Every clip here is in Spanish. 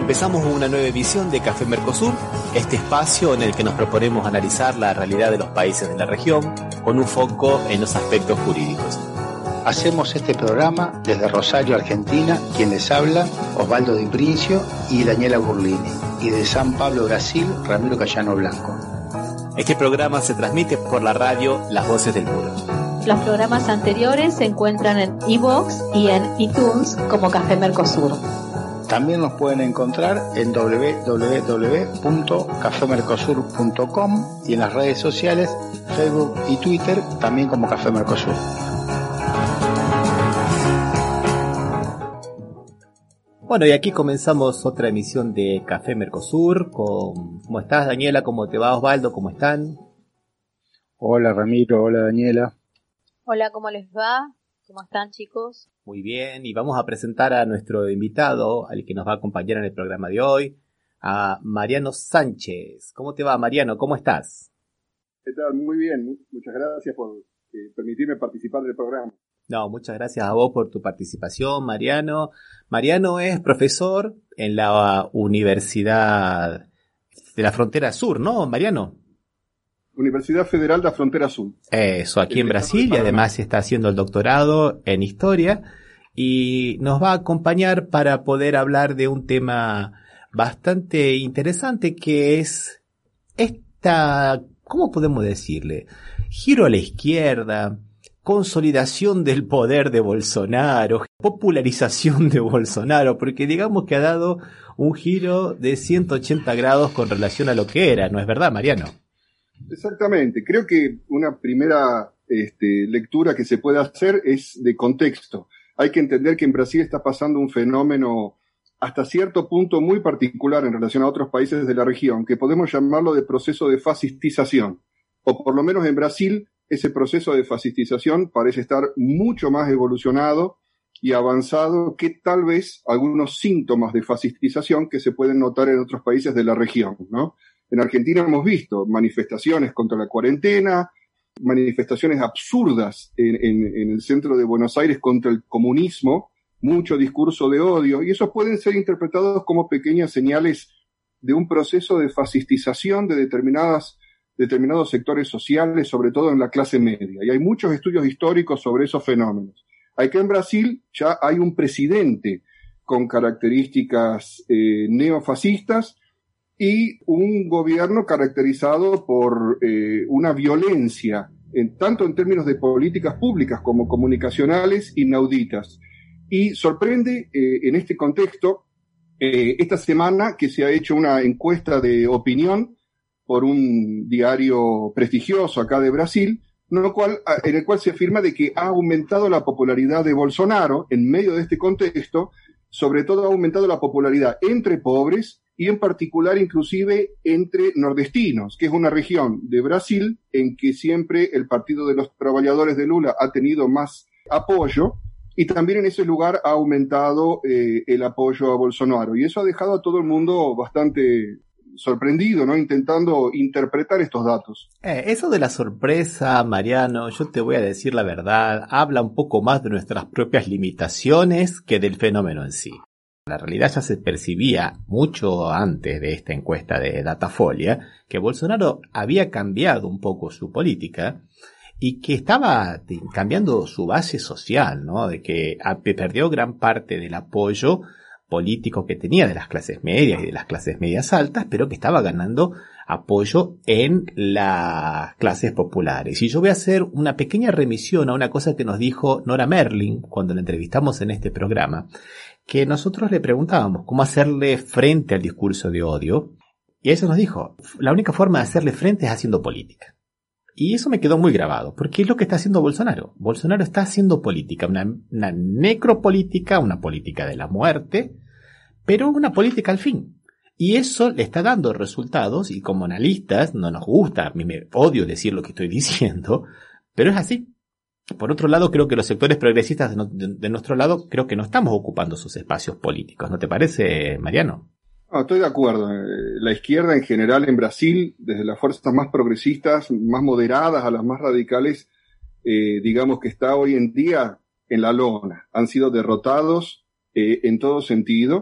Empezamos una nueva edición de Café Mercosur, este espacio en el que nos proponemos analizar la realidad de los países de la región con un foco en los aspectos jurídicos. Hacemos este programa desde Rosario, Argentina, quien les habla, Osvaldo Di Princio y Daniela Burlini, y de San Pablo, Brasil, Ramiro Cayano Blanco. Este programa se transmite por la radio Las Voces del Muro. Los programas anteriores se encuentran en iVoox y en iTunes como Café Mercosur. También nos pueden encontrar en www.cafemercosur.com y en las redes sociales, Facebook y Twitter, también como Café Mercosur. Bueno, y aquí comenzamos otra emisión de Café Mercosur. ¿Cómo estás, Daniela? ¿Cómo te va, Osvaldo? ¿Cómo están? Hola, Ramiro. Hola, Daniela. Hola, ¿cómo les va? ¿Cómo están, chicos? Muy bien, y vamos a presentar a nuestro invitado, al que nos va a acompañar en el programa de hoy, a Mariano Sánchez. ¿Cómo te va, Mariano? ¿Cómo estás? ¿Qué tal? Muy bien. Muchas gracias por permitirme participar del programa. No, muchas gracias a vos por tu participación, Mariano. Mariano es profesor en la Universidad de la Frontera Sur, ¿no, Mariano? Universidad Federal de la Frontera Sur. Eso, aquí en Brasil, y además está haciendo el doctorado en Historia, y nos va a acompañar para poder hablar de un tema bastante interesante, que es ¿cómo podemos decirle? Giro a la izquierda, consolidación del poder de Bolsonaro, popularización de Bolsonaro, porque digamos que ha dado un giro de 180 grados con relación a lo que era, ¿no es verdad, Mariano? Exactamente. Creo que una primera lectura que se puede hacer es de contexto. Hay que entender que en Brasil está pasando un fenómeno hasta cierto punto muy particular en relación a otros países de la región, que podemos llamarlo de proceso de fascistización. O por lo menos en Brasil, ese proceso de fascistización parece estar mucho más evolucionado y avanzado que tal vez algunos síntomas de fascistización que se pueden notar en otros países de la región, ¿no? En Argentina hemos visto manifestaciones contra la cuarentena, manifestaciones absurdas en el centro de Buenos Aires contra el comunismo, mucho discurso de odio, y esos pueden ser interpretados como pequeñas señales de un proceso de fascistización de determinados sectores sociales, sobre todo en la clase media. Y hay muchos estudios históricos sobre esos fenómenos. Aquí en Brasil ya hay un presidente con características neofascistas, y un gobierno caracterizado por una violencia, tanto en términos de políticas públicas como comunicacionales, inauditas. Y sorprende en este contexto, esta semana que se ha hecho una encuesta de opinión por un diario prestigioso acá de Brasil, en el cual se afirma de que ha aumentado la popularidad de Bolsonaro en medio de este contexto, sobre todo ha aumentado la popularidad entre pobres, y en particular inclusive entre nordestinos, que es una región de Brasil en que siempre el Partido de los Trabajadores de Lula ha tenido más apoyo, y también en ese lugar ha aumentado el apoyo a Bolsonaro, y eso ha dejado a todo el mundo bastante sorprendido, ¿no? Intentando interpretar estos datos. Eso de la sorpresa, Mariano, yo te voy a decir la verdad, habla un poco más de nuestras propias limitaciones que del fenómeno en sí. La realidad ya se percibía mucho antes de esta encuesta de Datafolia que Bolsonaro había cambiado un poco su política y que estaba cambiando su base social, ¿no? De que perdió gran parte del apoyo político que tenía de las clases medias y de las clases medias altas, pero que estaba ganando apoyo en las clases populares. Y yo voy a hacer una pequeña remisión a una cosa que nos dijo Nora Merling cuando la entrevistamos en este programa, que nosotros le preguntábamos cómo hacerle frente al discurso de odio, y eso nos dijo, la única forma de hacerle frente es haciendo política. Y eso me quedó muy grabado, porque es lo que está haciendo Bolsonaro. Bolsonaro está haciendo política, una necropolítica, una política de la muerte, pero una política al fin. Y eso le está dando resultados, y como analistas no nos gusta, a mí me odio decir lo que estoy diciendo, pero es así. Por otro lado, creo que los sectores progresistas de nuestro lado, creo que no estamos ocupando sus espacios políticos. ¿No te parece, Mariano? No, estoy de acuerdo. La izquierda en general en Brasil, desde las fuerzas más progresistas, más moderadas a las más radicales, digamos que está hoy en día en la lona. Han sido derrotados en todo sentido.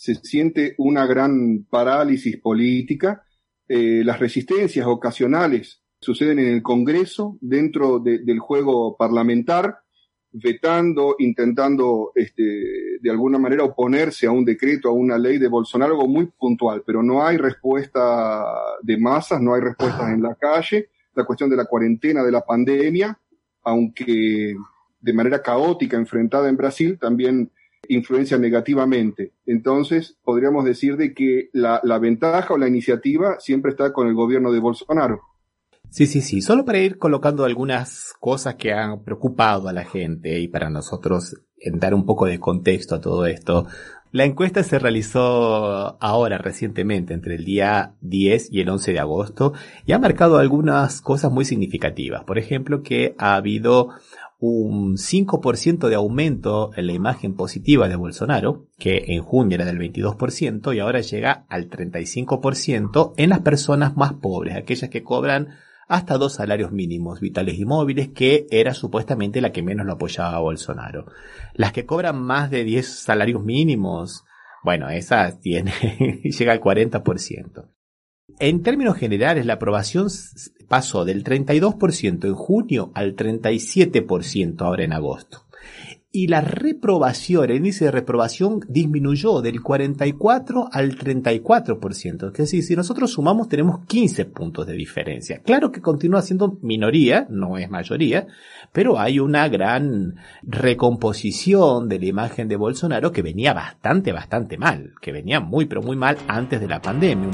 se siente una gran parálisis política. Las resistencias ocasionales suceden en el Congreso, dentro del juego parlamentar, vetando, intentando de alguna manera oponerse a un decreto, a una ley de Bolsonaro, algo muy puntual, pero no hay respuesta de masas, no hay respuestas en la calle. La cuestión de la cuarentena, de la pandemia, aunque de manera caótica enfrentada en Brasil, también influencia negativamente. Entonces, podríamos decir de que la ventaja o la iniciativa siempre está con el gobierno de Bolsonaro. Sí. Solo para ir colocando algunas cosas que han preocupado a la gente y para nosotros dar un poco de contexto a todo esto. La encuesta se realizó ahora recientemente, entre el día 10 y el 11 de agosto, y ha marcado algunas cosas muy significativas. Por ejemplo, que ha habido un 5% de aumento en la imagen positiva de Bolsonaro, que en junio era del 22% y ahora llega al 35% en las personas más pobres, aquellas que cobran hasta 2 salarios mínimos vitales y móviles, que era supuestamente la que menos lo apoyaba a Bolsonaro. Las que cobran más de 10 salarios mínimos, bueno, esa llega al 40%. En términos generales, la aprobación pasó del 32% en junio al 37% ahora en agosto. Y la reprobación, el índice de reprobación disminuyó del 44 al 34%. Es decir, si nosotros sumamos tenemos 15 puntos de diferencia. Claro que continúa siendo minoría, no es mayoría, pero hay una gran recomposición de la imagen de Bolsonaro que venía bastante mal, que venía muy pero muy mal antes de la pandemia.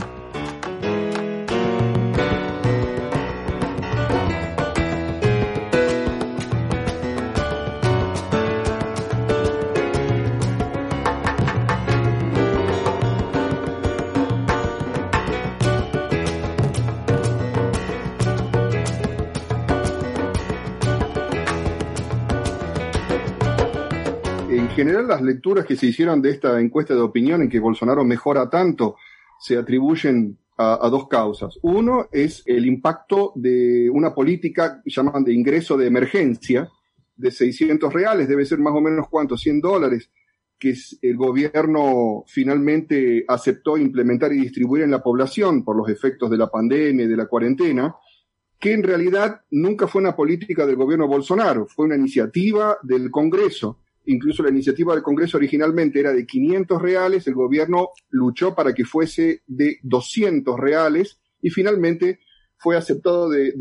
En general, las lecturas que se hicieron de esta encuesta de opinión en que Bolsonaro mejora tanto se atribuyen a 2 causas. Uno es el impacto de una política que llaman de ingreso de emergencia de $600, debe ser más o menos ¿cuánto? $100, que el gobierno finalmente aceptó implementar y distribuir en la población por los efectos de la pandemia y de la cuarentena, que en realidad nunca fue una política del gobierno Bolsonaro, fue una iniciativa del Congreso. Incluso la iniciativa del Congreso originalmente era de $500, el gobierno luchó para que fuese de $200 y finalmente fue aceptado de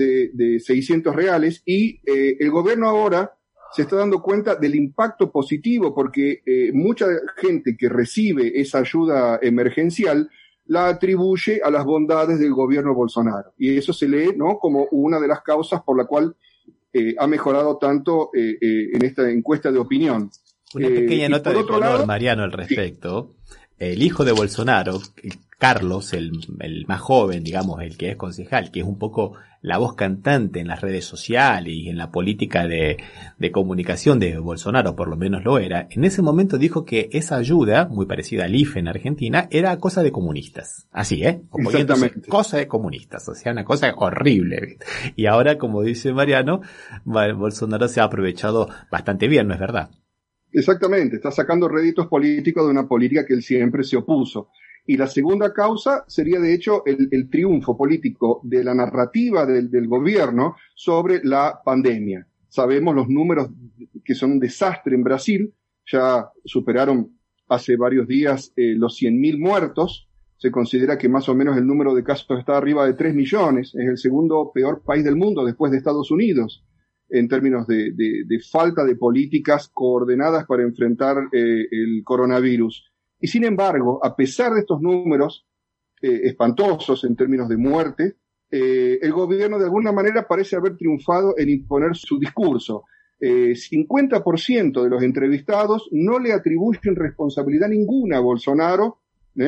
$600 y el gobierno ahora se está dando cuenta del impacto positivo porque mucha gente que recibe esa ayuda emergencial la atribuye a las bondades del gobierno Bolsonaro y eso se lee, ¿no?, como una de las causas por la cual ha mejorado tanto en esta encuesta de opinión. Una pequeña nota de color, Mariano, al respecto. Sí. El hijo de Bolsonaro, Carlos, el más joven, digamos, el que es concejal, que es un poco la voz cantante en las redes sociales y en la política de comunicación de Bolsonaro, por lo menos lo era, en ese momento dijo que esa ayuda, muy parecida al IFE en Argentina, era cosa de comunistas. Así, Exactamente. Cosa de comunistas, o sea, una cosa horrible. Y ahora, como dice Mariano, Bolsonaro se ha aprovechado bastante bien, ¿no es verdad? Exactamente, está sacando réditos políticos de una política que él siempre se opuso. Y la segunda causa sería, de hecho, el triunfo político de la narrativa del gobierno sobre la pandemia. Sabemos los números que son un desastre en Brasil, ya superaron hace varios días los 100.000 muertos, se considera que más o menos el número de casos está arriba de 3 millones, es el segundo peor país del mundo después de Estados Unidos, en términos de falta de políticas coordinadas para enfrentar el coronavirus. Y sin embargo, a pesar de estos números espantosos en términos de muerte, el gobierno de alguna manera parece haber triunfado en imponer su discurso. 50% de los entrevistados no le atribuyen responsabilidad ninguna a Bolsonaro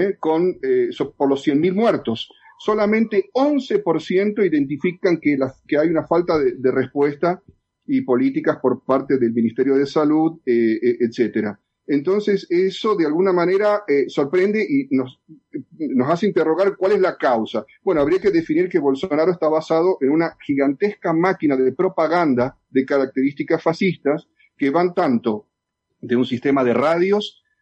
por los 100.000 muertos. Solamente 11% identifican que hay una falta de respuesta y políticas por parte del Ministerio de Salud, etcétera. Entonces, eso de alguna manera sorprende y nos hace interrogar cuál es la causa. Bueno, habría que definir que Bolsonaro está basado en una gigantesca máquina de propaganda de características fascistas que van tanto de un sistema de radios,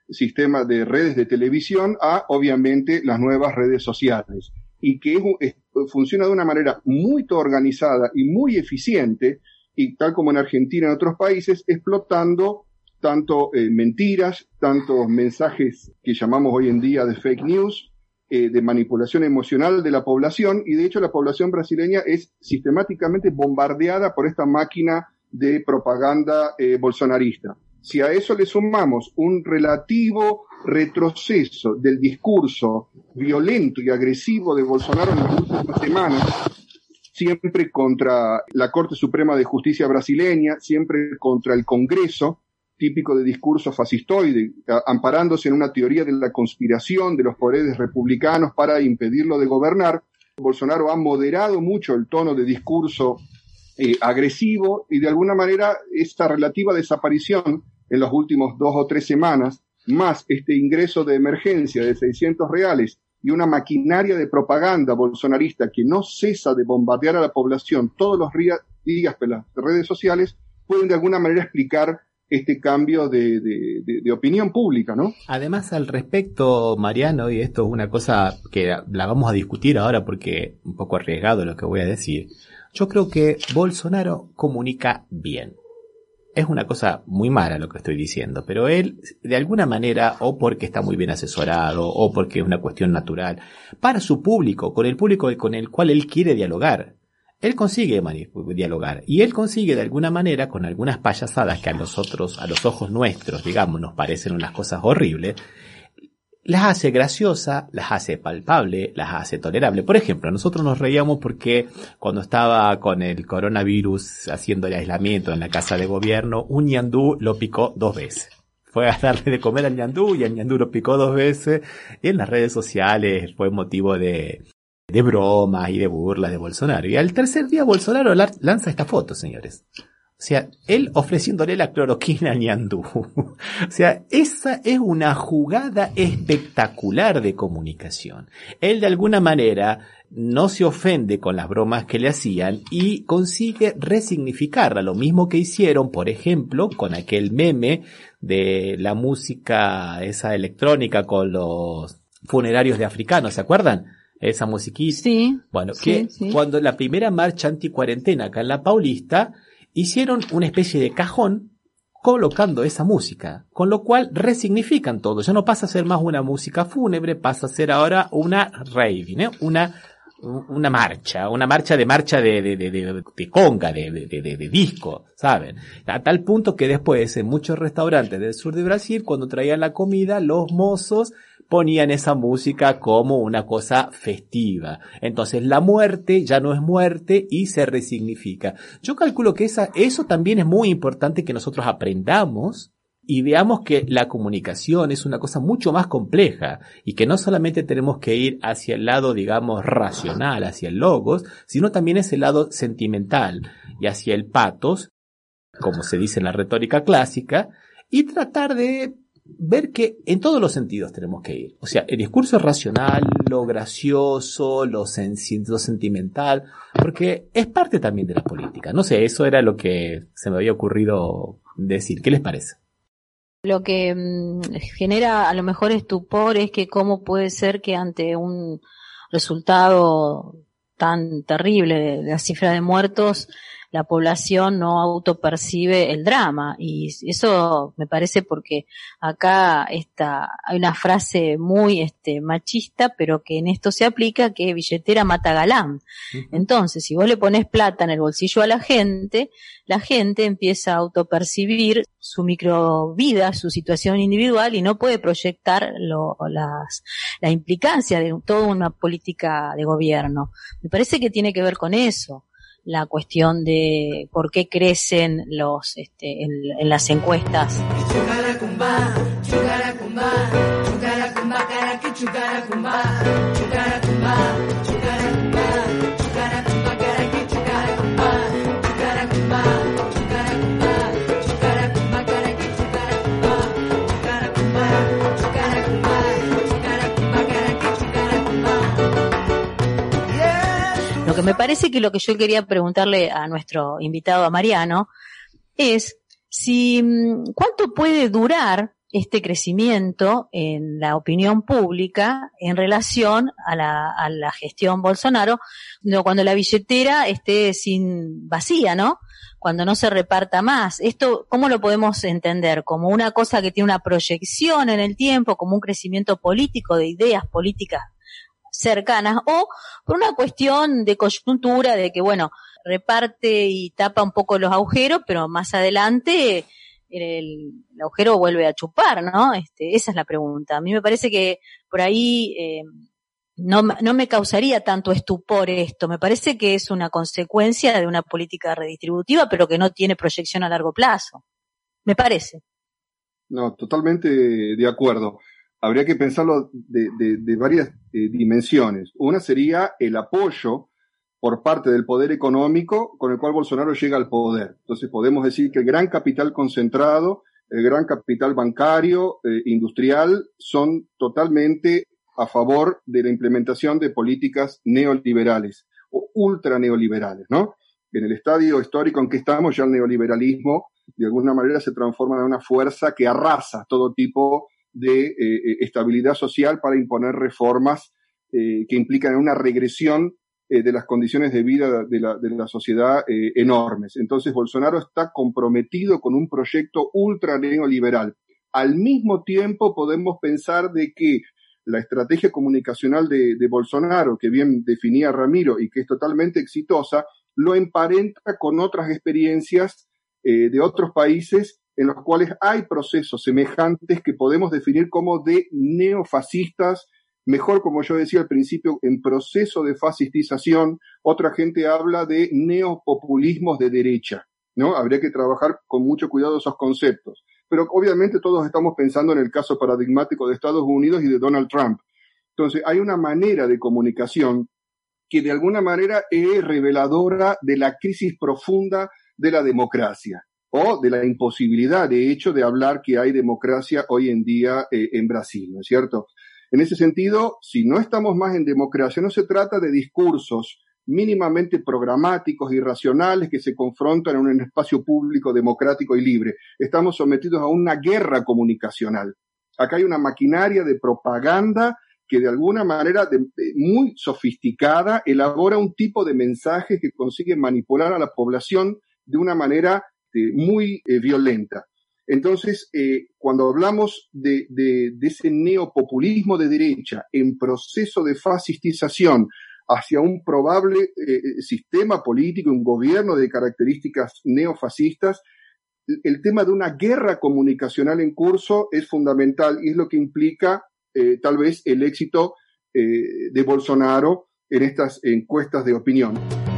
sistema de redes de televisión a, obviamente, las nuevas redes sociales. Y que funciona de una manera muy organizada y muy eficiente, y tal como en Argentina y en otros países, explotando tanto mentiras, tantos mensajes que llamamos hoy en día de fake news, de manipulación emocional de la población, y de hecho la población brasileña es sistemáticamente bombardeada por esta máquina de propaganda bolsonarista. Si a eso le sumamos un relativo retroceso del discurso violento y agresivo de Bolsonaro en las últimas semanas, siempre contra la Corte Suprema de Justicia brasileña, siempre contra el Congreso, típico de discurso fascistoide, amparándose en una teoría de la conspiración de los poderes republicanos para impedirlo de gobernar, Bolsonaro ha moderado mucho el tono de discurso agresivo, y de alguna manera esta relativa desaparición en las últimas 2 o 3 semanas, más este ingreso de emergencia de R$600 y una maquinaria de propaganda bolsonarista que no cesa de bombardear a la población todos los días por las redes sociales, pueden de alguna manera explicar este cambio de opinión pública, ¿no? Además, al respecto, Mariano, y esto es una cosa que la vamos a discutir ahora porque es un poco arriesgado lo que voy a decir, yo creo que Bolsonaro comunica bien. Es una cosa muy mala lo que estoy diciendo, pero él, de alguna manera, o porque está muy bien asesorado, o porque es una cuestión natural, para su público, con el público con el cual él quiere dialogar, él consigue dialogar, y él consigue de alguna manera, con algunas payasadas que a los ojos nuestros, digamos, nos parecen unas cosas horribles, las hace graciosa, las hace palpable, las hace tolerable. Por ejemplo, nosotros nos reíamos porque cuando estaba con el coronavirus haciendo el aislamiento en la casa de gobierno, un ñandú lo picó 2 veces. Fue a darle de comer al ñandú y el ñandú lo picó 2 veces, y en las redes sociales fue motivo de bromas y de burlas de Bolsonaro. Y al tercer día Bolsonaro lanza esta foto, señores. O sea, él ofreciéndole la cloroquina al ñandú. O sea, esa es una jugada espectacular de comunicación. Él de alguna manera no se ofende con las bromas que le hacían y consigue resignificarla. Lo mismo que hicieron, por ejemplo, con aquel meme de la música esa electrónica con los funerarios de africanos, ¿se acuerdan? Esa musiquita. Sí. Bueno, que sí. Cuando la primera marcha anticuarentena acá en la Paulista, hicieron una especie de cajón colocando esa música, con lo cual resignifican todo. Ya no pasa a ser más una música fúnebre, pasa a ser ahora una rave, ¿no? Una marcha de conga, de disco, ¿saben? A tal punto que después en muchos restaurantes del sur de Brasil, cuando traían la comida, los mozos ponían esa música como una cosa festiva. Entonces la muerte ya no es muerte y se resignifica. Yo calculo que eso también es muy importante que nosotros aprendamos y veamos que la comunicación es una cosa mucho más compleja y que no solamente tenemos que ir hacia el lado, digamos, racional, hacia el logos, sino también hacia el lado sentimental y hacia el pathos, como se dice en la retórica clásica, y tratar de ver que en todos los sentidos tenemos que ir. O sea, el discurso racional, lo gracioso, lo sentimental, porque es parte también de la política. No sé, eso era lo que se me había ocurrido decir. ¿Qué les parece? Lo que genera a lo mejor estupor es que cómo puede ser que ante un resultado tan terrible de la cifra de muertos, la población no autopercibe el drama, y eso me parece porque acá hay una frase muy machista, pero que en esto se aplica, que billetera mata galán. Entonces, si vos le pones plata en el bolsillo a la gente empieza a autopercibir su microvida, su situación individual, y no puede proyectar la implicancia de toda una política de gobierno. Me parece que tiene que ver con eso, la cuestión de por qué crecen en las encuestas. Lo que me parece que lo que yo quería preguntarle a nuestro invitado, a Mariano, es cuánto puede durar este crecimiento en la opinión pública en relación a la gestión Bolsonaro, cuando la billetera esté vacía, ¿no? Cuando no se reparta más. Esto, ¿cómo lo podemos entender? ¿Como una cosa que tiene una proyección en el tiempo, como un crecimiento político de ideas políticas cercanas, o por una cuestión de coyuntura, de que, bueno, reparte y tapa un poco los agujeros, pero más adelante el agujero vuelve a chupar, ¿no? Esa es la pregunta. A mí me parece que por ahí no me causaría tanto estupor esto. Me parece que es una consecuencia de una política redistributiva, pero que no tiene proyección a largo plazo. Me parece. No, totalmente de acuerdo. Habría que pensarlo de varias dimensiones. Una sería el apoyo por parte del poder económico con el cual Bolsonaro llega al poder. Entonces podemos decir que el gran capital concentrado, el gran capital bancario, industrial, son totalmente a favor de la implementación de políticas neoliberales o ultra neoliberales, ¿no? En el estadio histórico en que estamos, ya el neoliberalismo de alguna manera se transforma en una fuerza que arrasa todo tipo de estabilidad social para imponer reformas que implican una regresión de las condiciones de vida de la sociedad enormes. Entonces Bolsonaro está comprometido con un proyecto ultra neoliberal. Al mismo tiempo podemos pensar de que la estrategia comunicacional de Bolsonaro, que bien definía Ramiro y que es totalmente exitosa, lo emparenta con otras experiencias de otros países en los cuales hay procesos semejantes que podemos definir como de neofascistas, mejor, como yo decía al principio, en proceso de fascistización. Otra gente habla de neopopulismos de derecha, ¿no? Habría que trabajar con mucho cuidado esos conceptos. Pero obviamente todos estamos pensando en el caso paradigmático de Estados Unidos y de Donald Trump. Entonces hay una manera de comunicación que de alguna manera es reveladora de la crisis profunda de la democracia o de la imposibilidad, de hecho, de hablar que hay democracia hoy en día en Brasil, ¿no es cierto? En ese sentido, si no estamos más en democracia, no se trata de discursos mínimamente programáticos y racionales que se confrontan en un espacio público, democrático y libre. Estamos sometidos a una guerra comunicacional. Acá hay una maquinaria de propaganda que de alguna manera muy sofisticada elabora un tipo de mensaje que consigue manipular a la población de una manera muy violenta. Entonces, cuando hablamos de ese neopopulismo de derecha en proceso de fascistización hacia un probable sistema político, un gobierno de características neofascistas, el tema de una guerra comunicacional en curso es fundamental y es lo que implica tal vez el éxito de Bolsonaro en estas encuestas de opinión.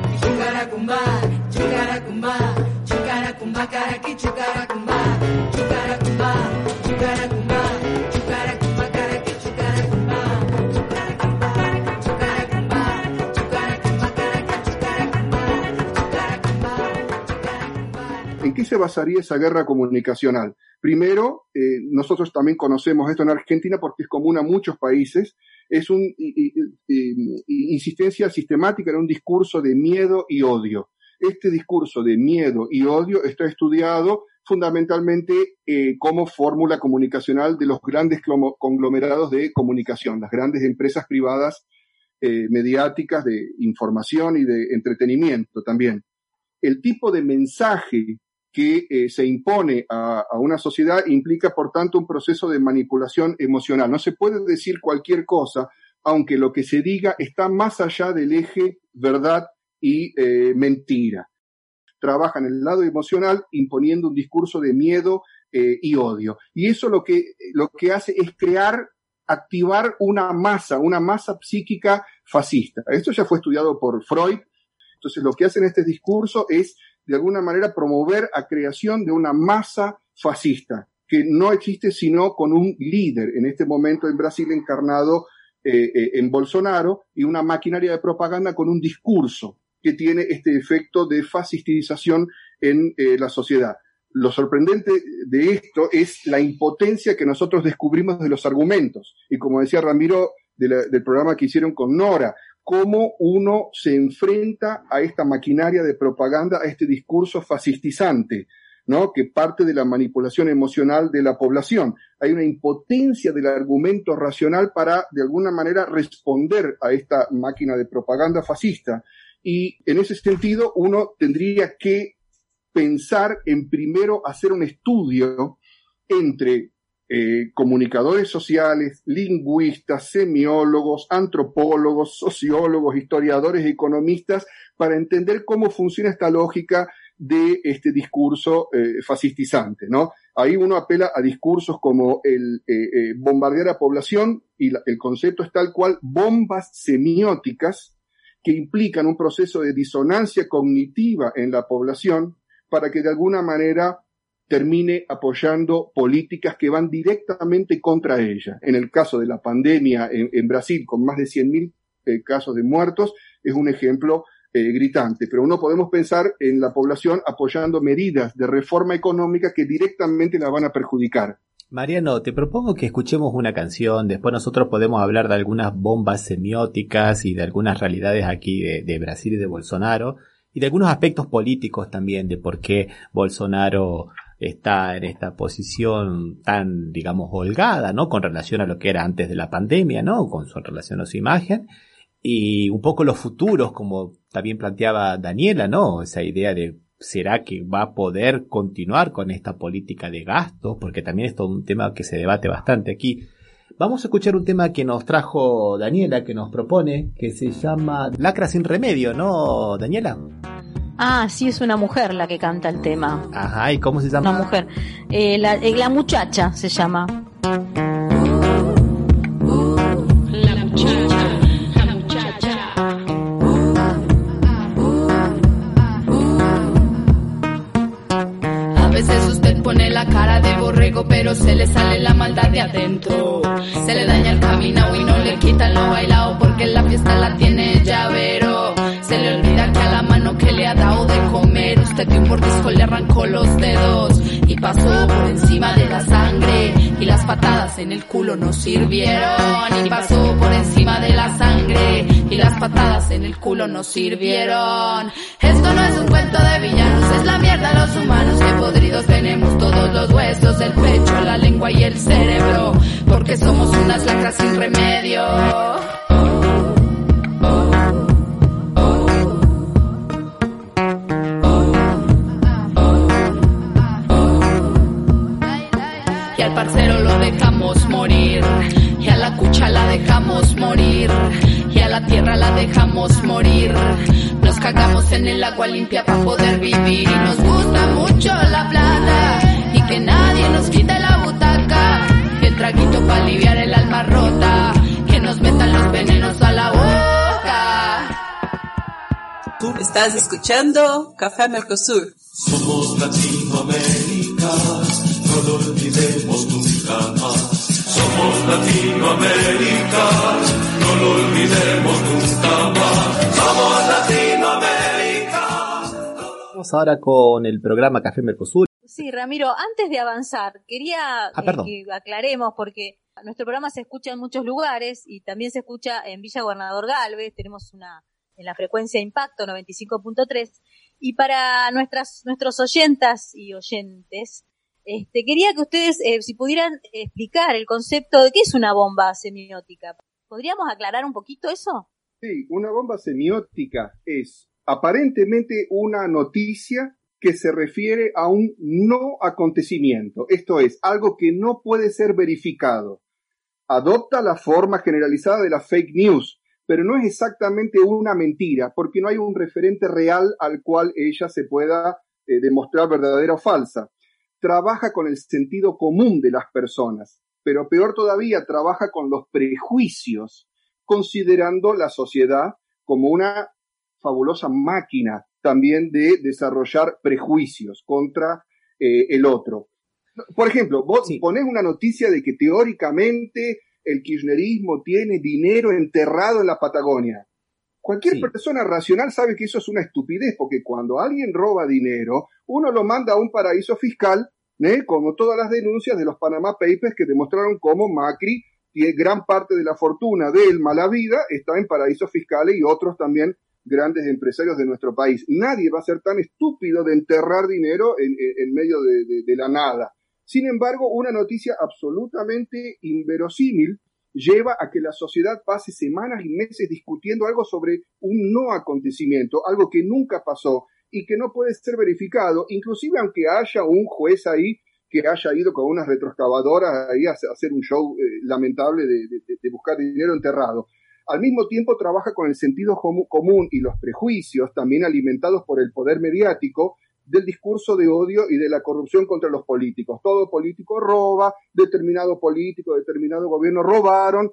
¿En qué se basaría esa guerra comunicacional? Primero, nosotros también conocemos esto en Argentina porque es común a muchos países, es una insistencia sistemática en un discurso de miedo y odio. Este discurso de miedo y odio está estudiado fundamentalmente como fórmula comunicacional de los grandes conglomerados de comunicación, las grandes empresas privadas mediáticas de información y de entretenimiento también. El tipo de mensaje que se impone a una sociedad implica, por tanto, un proceso de manipulación emocional. No se puede decir cualquier cosa, aunque lo que se diga está más allá del eje verdad y mentira. Trabaja en el lado emocional imponiendo un discurso de miedo y odio. Y eso lo que hace es activar una masa psíquica fascista. Esto ya fue estudiado por Freud. Entonces lo que hace en este discurso es de alguna manera promover a creación de una masa fascista que no existe sino con un líder, en este momento en Brasil encarnado en Bolsonaro, y una maquinaria de propaganda con un discurso que tiene este efecto de fascistización en la sociedad. Lo sorprendente de esto es la impotencia que nosotros descubrimos de los argumentos. Y como decía Ramiro del programa que hicieron con Nora, cómo uno se enfrenta a esta maquinaria de propaganda, a este discurso fascistizante, ¿no? Que parte de la manipulación emocional de la población. Hay una impotencia del argumento racional para, de alguna manera, responder a esta máquina de propaganda fascista. Y en ese sentido, uno tendría que pensar en primero hacer un estudio entre comunicadores sociales, lingüistas, semiólogos, antropólogos, sociólogos, historiadores, economistas, para entender cómo funciona esta lógica de este discurso fascistizante, ¿no? Ahí uno apela a discursos como el bombardear a población, y el concepto es tal cual, bombas semióticas que implican un proceso de disonancia cognitiva en la población para que de alguna manera termine apoyando políticas que van directamente contra ella. En el caso de la pandemia en Brasil, con más de 100.000 casos de muertos, es un ejemplo gritante. Pero no podemos pensar en la población apoyando medidas de reforma económica que directamente la van a perjudicar. Mariano, te propongo que escuchemos una canción, después nosotros podemos hablar de algunas bombas semióticas y de algunas realidades aquí de Brasil y de Bolsonaro, y de algunos aspectos políticos también, de por qué Bolsonaro está en esta posición tan, digamos, holgada, ¿no? Con relación a lo que era antes de la pandemia, ¿no? Con su relación a su imagen. Y un poco los futuros, como también planteaba Daniela, ¿no? Esa idea de, ¿será que va a poder continuar con esta política de gasto? Porque también es todo un tema que se debate bastante aquí. Vamos a escuchar un tema que nos trajo Daniela, que nos propone, que se llama Lacra sin remedio, ¿no, Daniela? Ah, sí, es una mujer la que canta el tema. Ajá, ¿y cómo se llama? Una mujer. La muchacha se llama. La muchacha. A veces usted pone la cara de borrego, pero se le sale la maldad de adentro. Se le daña el caminado y no le quitan lo bailado, porque la fiesta la tiene llavero. Se le olvida que a la mano que le ha dado de comer, usted de un mordisco le arrancó los dedos y pasó por encima de la sangre, y las patadas en el culo no sirvieron. Y pasó por encima de la sangre y las patadas en el culo no sirvieron. Esto no es un cuento de villanos, es la mierda los humanos, que podridos tenemos todos los huesos del pecho, la lengua y el cerebro, porque somos unas lacras sin remedio. Y al parcero lo dejamos morir, y a la cucha la dejamos morir, y a la tierra la dejamos morir. Nos cagamos en el agua limpia para poder vivir, y nos gusta mucho la plata, y que nadie nos quite la butaca. El traguito para aliviar el alma rota, que nos metan los venenos a la boca. Tú estás escuchando Café Mercosur. Somos Latinoamérica, no lo olvidemos nunca más. Somos Latinoamérica, no lo olvidemos nunca más. Somos Latinoamérica. Vamos ahora con el programa Café Mercosur. Sí, Ramiro, antes de avanzar, quería que aclaremos, porque nuestro programa se escucha en muchos lugares y también se escucha en Villa Gobernador Galvez, tenemos en la frecuencia Impacto 95.3, y para nuestros oyentas y oyentes, quería que ustedes, si pudieran explicar el concepto de qué es una bomba semiótica. ¿Podríamos aclarar un poquito eso? Sí, una bomba semiótica es aparentemente una noticia que se refiere a un no acontecimiento, esto es, algo que no puede ser verificado. Adopta la forma generalizada de la fake news, pero no es exactamente una mentira, porque no hay un referente real al cual ella se pueda demostrar verdadera o falsa. Trabaja con el sentido común de las personas, pero peor todavía, trabaja con los prejuicios, considerando la sociedad como una fabulosa máquina también de desarrollar prejuicios contra el otro. Por ejemplo, vos ponés una noticia de que teóricamente el kirchnerismo tiene dinero enterrado en la Patagonia. Cualquier persona racional sabe que eso es una estupidez, porque cuando alguien roba dinero, uno lo manda a un paraíso fiscal, como todas las denuncias de los Panama Papers que demostraron cómo Macri, gran parte de la fortuna de él, mala vida, está en paraísos fiscales y otros también grandes empresarios de nuestro país. Nadie va a ser tan estúpido de enterrar dinero en medio de la nada. Sin embargo, una noticia absolutamente inverosímil lleva a que la sociedad pase semanas y meses discutiendo algo sobre un no acontecimiento, algo que nunca pasó y que no puede ser verificado, inclusive aunque haya un juez ahí que haya ido con unas retroexcavadoras ahí a hacer un show lamentable de buscar dinero enterrado. Al mismo tiempo trabaja con el sentido común y los prejuicios, también alimentados por el poder mediático, del discurso de odio y de la corrupción contra los políticos. Todo político roba, determinado político, determinado gobierno robaron.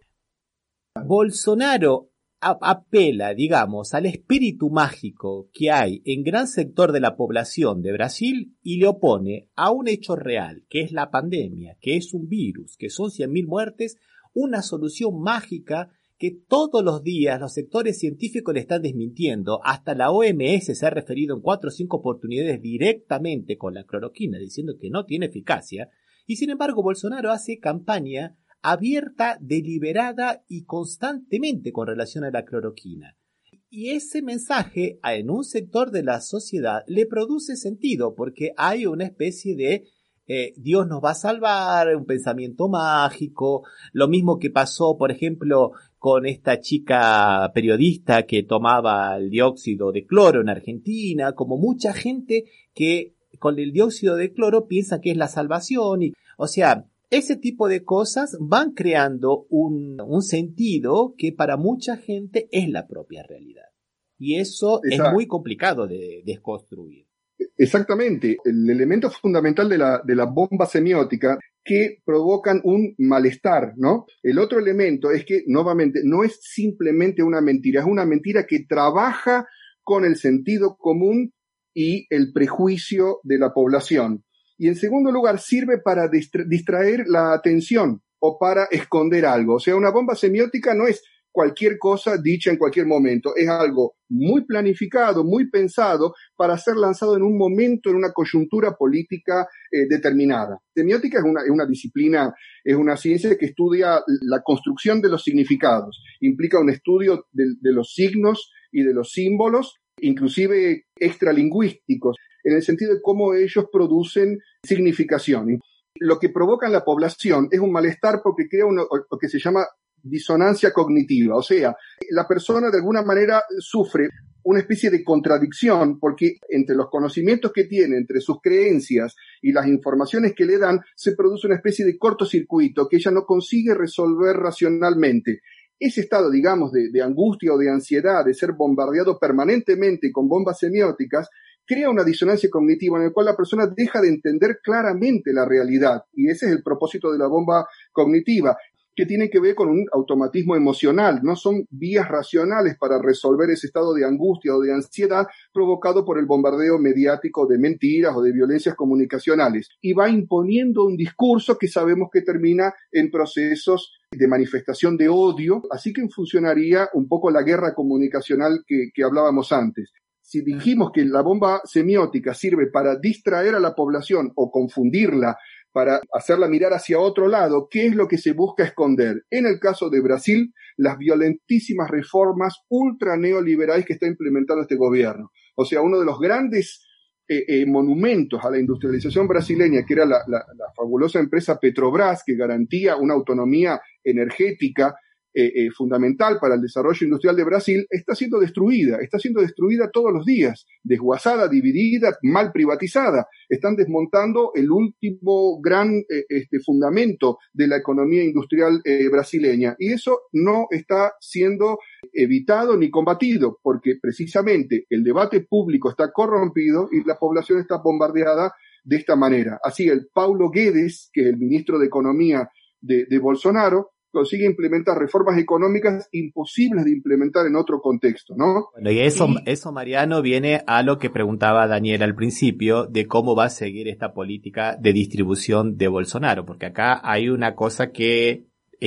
Bolsonaro apela, digamos, al espíritu mágico que hay en gran sector de la población de Brasil y le opone a un hecho real, que es la pandemia, que es un virus, que son 100.000 muertes, una solución mágica que todos los días los sectores científicos le están desmintiendo. Hasta la OMS se ha referido en 4 o 5 oportunidades directamente con la cloroquina, diciendo que no tiene eficacia, y sin embargo Bolsonaro hace campaña abierta, deliberada y constantemente con relación a la cloroquina. Y ese mensaje en un sector de la sociedad le produce sentido, porque hay una especie de Dios nos va a salvar, un pensamiento mágico, lo mismo que pasó, por ejemplo, con esta chica periodista que tomaba el dióxido de cloro en Argentina, como mucha gente que con el dióxido de cloro piensa que es la salvación, o sea, ese tipo de cosas van creando un sentido que para mucha gente es la propia realidad. Y eso es muy complicado de desconstruir. Exactamente, el elemento fundamental de la bomba semiótica que provocan un malestar, ¿no? El otro elemento es que, nuevamente, no es simplemente una mentira, es una mentira que trabaja con el sentido común y el prejuicio de la población. Y en segundo lugar, sirve para distraer la atención o para esconder algo. O sea, una bomba semiótica no es cualquier cosa dicha en cualquier momento. Es algo muy planificado, muy pensado para ser lanzado en un momento, en una coyuntura política determinada. Semiótica es una disciplina, es una ciencia que estudia la construcción de los significados. Implica un estudio de los signos y de los símbolos, inclusive extralingüísticos, en el sentido de cómo ellos producen significación. Lo que provoca en la población es un malestar porque crea lo que se llama disonancia cognitiva, o sea, la persona de alguna manera sufre una especie de contradicción porque entre los conocimientos que tiene, entre sus creencias y las informaciones que le dan, se produce una especie de cortocircuito que ella no consigue resolver racionalmente. Ese estado, digamos, de angustia o de ansiedad, de ser bombardeado permanentemente con bombas semióticas, crea una disonancia cognitiva en la cual la persona deja de entender claramente la realidad. Y ese es el propósito de la bomba cognitiva, que tiene que ver con un automatismo emocional. No son vías racionales para resolver ese estado de angustia o de ansiedad provocado por el bombardeo mediático de mentiras o de violencias comunicacionales. Y va imponiendo un discurso que sabemos que termina en procesos de manifestación de odio. Así que funcionaría un poco la guerra comunicacional que hablábamos antes. Si dijimos que la bomba semiótica sirve para distraer a la población o confundirla, para hacerla mirar hacia otro lado, ¿qué es lo que se busca esconder? En el caso de Brasil, las violentísimas reformas ultra neoliberales que está implementando este gobierno. O sea, uno de los grandes monumentos a la industrialización brasileña, que era la fabulosa empresa Petrobras, que garantía una autonomía energética fundamental para el desarrollo industrial de Brasil, está siendo destruida todos los días, desguazada, dividida, mal privatizada. Están desmontando el último gran fundamento de la economía industrial brasileña, y eso no está siendo evitado ni combatido, porque precisamente el debate público está corrompido y la población está bombardeada de esta manera. Así, el Paulo Guedes, que es el ministro de Economía de Bolsonaro, consigue implementar reformas económicas imposibles de implementar en otro contexto, ¿no? Bueno, y eso, Mariano, viene a lo que preguntaba Daniel al principio, de cómo va a seguir esta política de distribución de Bolsonaro, porque acá hay una cosa que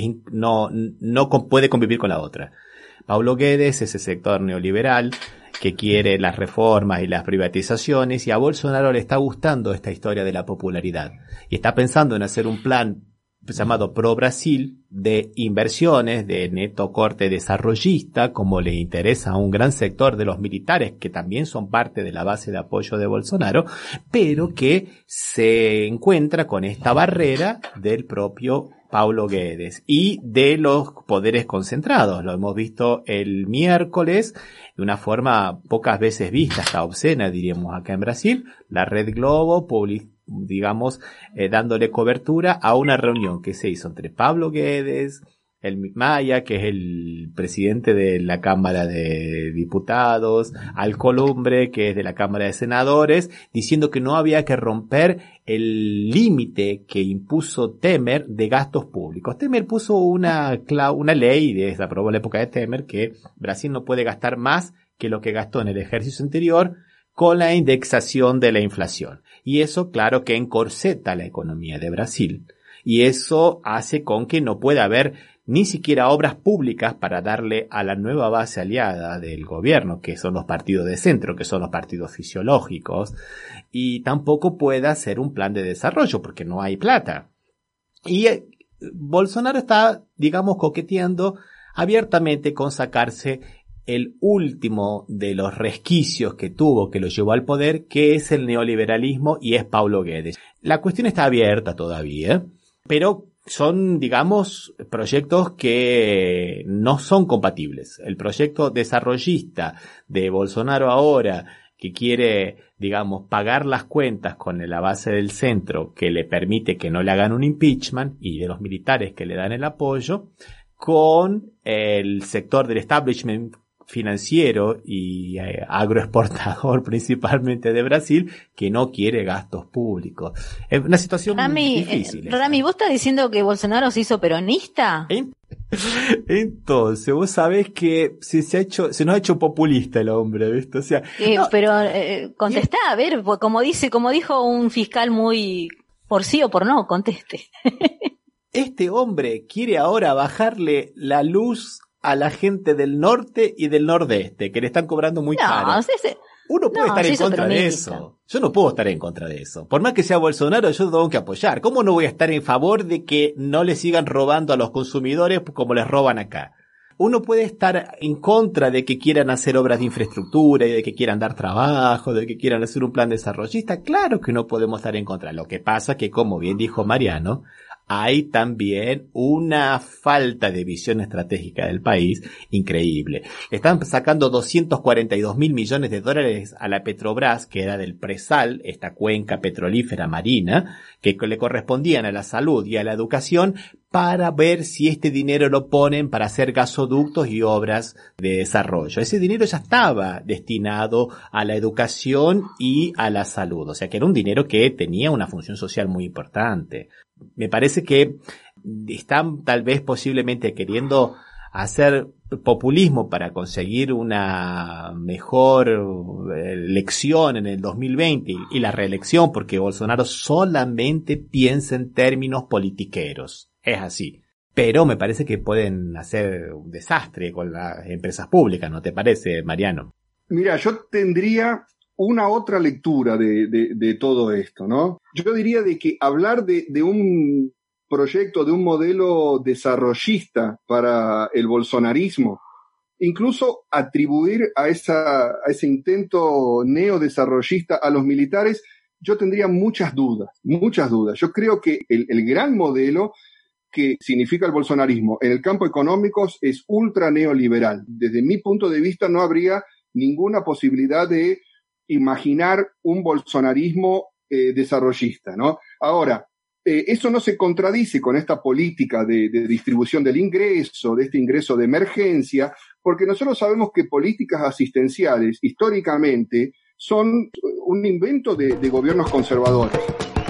no puede convivir con la otra. Paulo Guedes es el sector neoliberal que quiere las reformas y las privatizaciones, y a Bolsonaro le está gustando esta historia de la popularidad, y está pensando en hacer un plan llamado Pro Brasil, de inversiones de neto corte desarrollista, como le interesa a un gran sector de los militares que también son parte de la base de apoyo de Bolsonaro, pero que se encuentra con esta barrera del propio Paulo Guedes y de los poderes concentrados. Lo hemos visto el miércoles de una forma pocas veces vista, hasta obscena, diríamos acá en Brasil. La Red Globo dándole cobertura a una reunión que se hizo entre Pablo Guedes, el Maia, que es el presidente de la Cámara de Diputados, Alcolumbre, que es de la Cámara de Senadores, diciendo que no había que romper el límite que impuso Temer de gastos públicos. Temer puso una ley, se aprobó en la época de Temer, que Brasil no puede gastar más que lo que gastó en el ejercicio anterior con la indexación de la inflación. Y eso, claro, que encorseta la economía de Brasil. Y eso hace con que no pueda haber ni siquiera obras públicas para darle a la nueva base aliada del gobierno, que son los partidos de centro, que son los partidos fisiológicos, y tampoco pueda hacer un plan de desarrollo, porque no hay plata. Y Bolsonaro está, coqueteando abiertamente con sacarse el último de los resquicios que tuvo, que lo llevó al poder, que es el neoliberalismo, y es Paulo Guedes. La cuestión está abierta todavía, pero son, proyectos que no son compatibles. El proyecto desarrollista de Bolsonaro ahora, que quiere, pagar las cuentas con la base del centro, que le permite que no le hagan un impeachment, y de los militares que le dan el apoyo, con el sector del establishment financiero y agroexportador principalmente de Brasil, que no quiere gastos públicos. Es una situación difícil. Rami, ¿vos estás diciendo que Bolsonaro se hizo peronista? Entonces, vos sabés que se nos ha hecho populista el hombre, ¿viste? O sea, pero contestá, a ver, como dijo un fiscal muy por sí o por no, conteste. Este hombre quiere ahora bajarle la luz a la gente del norte y del nordeste, que le están cobrando muy caro. Uno puede estar en contra de eso. Yo no puedo estar en contra de eso. Por más que sea Bolsonaro, yo tengo que apoyar. ¿Cómo no voy a estar en favor de que no le sigan robando a los consumidores como les roban acá? Uno puede estar en contra de que quieran hacer obras de infraestructura y de que quieran dar trabajo, de que quieran hacer un plan desarrollista. Claro que no podemos estar en contra. Lo que pasa que, como bien dijo Mariano, hay también una falta de visión estratégica del país increíble. Están sacando 242.000 millones de dólares a la Petrobras, que era del presal, esta cuenca petrolífera marina, que le correspondían a la salud y a la educación, para ver si este dinero lo ponen para hacer gasoductos y obras de desarrollo. Ese dinero ya estaba destinado a la educación y a la salud, o sea que era un dinero que tenía una función social muy importante. Me parece que están tal vez posiblemente queriendo hacer populismo para conseguir una mejor elección en el 2020 y la reelección, porque Bolsonaro solamente piensa en términos politiqueros. Es así. Pero me parece que pueden hacer un desastre con las empresas públicas, ¿no te parece, Mariano? Mira, yo tendría una otra lectura de todo esto, ¿no? Yo diría de que hablar de un proyecto, de un modelo desarrollista para el bolsonarismo, incluso atribuir a ese intento neodesarrollista a los militares, yo tendría muchas dudas. Yo creo que el gran modelo que significa el bolsonarismo en el campo económico es ultra neoliberal. Desde mi punto de vista no habría ninguna posibilidad de imaginar un bolsonarismo desarrollista, ¿no? Ahora, eso no se contradice con esta política de distribución del ingreso, de este ingreso de emergencia, porque nosotros sabemos que políticas asistenciales históricamente son un invento de gobiernos conservadores.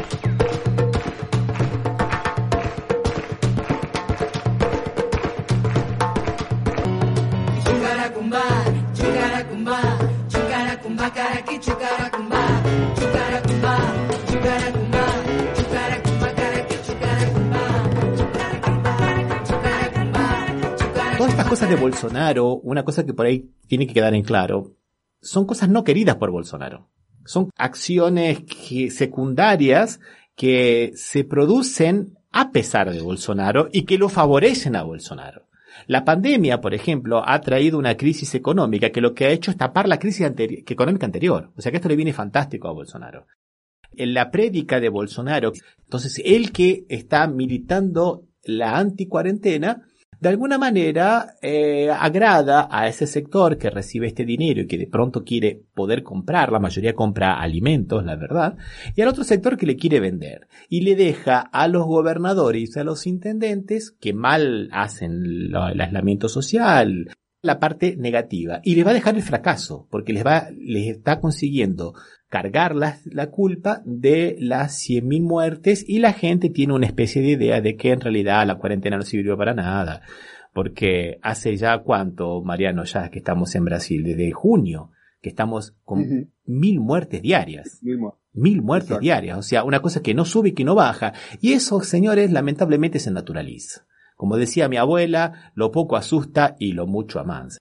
Todas estas cosas de Bolsonaro, una cosa que por ahí tiene que quedar en claro, son cosas no queridas por Bolsonaro. Son acciones secundarias que se producen a pesar de Bolsonaro y que lo favorecen a Bolsonaro. La pandemia, por ejemplo, ha traído una crisis económica que lo que ha hecho es tapar la crisis económica anterior. O sea que esto le viene fantástico a Bolsonaro. En la prédica de Bolsonaro, entonces él que está militando la anticuarentena, de alguna manera agrada a ese sector que recibe este dinero y que de pronto quiere poder comprar, la mayoría compra alimentos, la verdad, y al otro sector que le quiere vender. Y le deja a los gobernadores y a los intendentes que mal hacen el aislamiento social, la parte negativa, y les va a dejar el fracaso, porque les está consiguiendo cargar la culpa de las 100.000 muertes, y la gente tiene una especie de idea de que en realidad la cuarentena no sirvió para nada, porque hace ya cuánto, Mariano, ya que estamos en Brasil, desde junio, que estamos con 1.000 muertes diarias. 1.000 muertes Exacto. diarias, o sea, una cosa que no sube y que no baja, y eso, señores, lamentablemente se naturaliza. Como decía mi abuela, lo poco asusta y lo mucho amansa.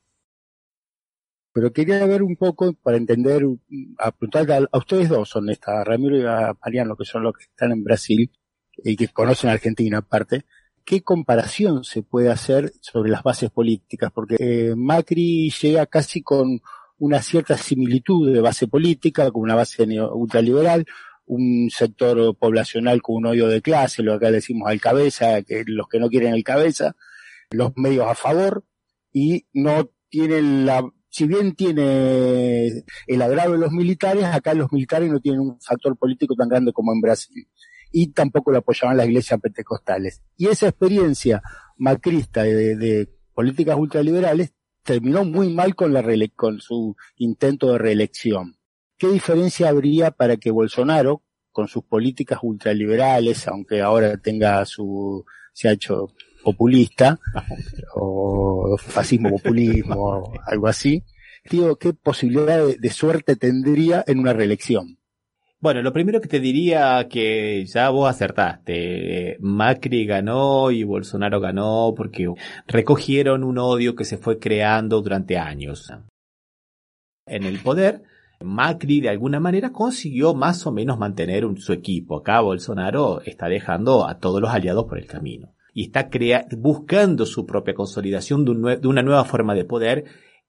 Pero quería ver un poco, para entender, a preguntarle a ustedes dos, son a Ramiro y a Mariano, que son los que están en Brasil y que conocen a Argentina aparte, ¿qué comparación se puede hacer sobre las bases políticas? Porque Macri llega casi con una cierta similitud de base política, con una base ultraliberal, un sector poblacional con un odio de clase, lo que acá le decimos al cabeza, que los que no quieren el cabeza, los medios a favor, y no tienen si bien tiene el agrado de los militares, acá los militares no tienen un factor político tan grande como en Brasil, y tampoco lo apoyaban las iglesias pentecostales. Y esa experiencia macrista de políticas ultraliberales terminó muy mal con su intento de reelección. ¿Qué diferencia habría para que Bolsonaro, con sus políticas ultraliberales, aunque ahora se ha hecho populista, o fascismo populismo, algo así, qué posibilidad de suerte tendría en una reelección? Bueno, lo primero que te diría que ya vos acertaste. Macri ganó y Bolsonaro ganó porque recogieron un odio que se fue creando durante años. En el poder, Macri de alguna manera consiguió más o menos mantener su equipo. Acá Bolsonaro está dejando a todos los aliados por el camino. Y está buscando su propia consolidación de una nueva forma de poder.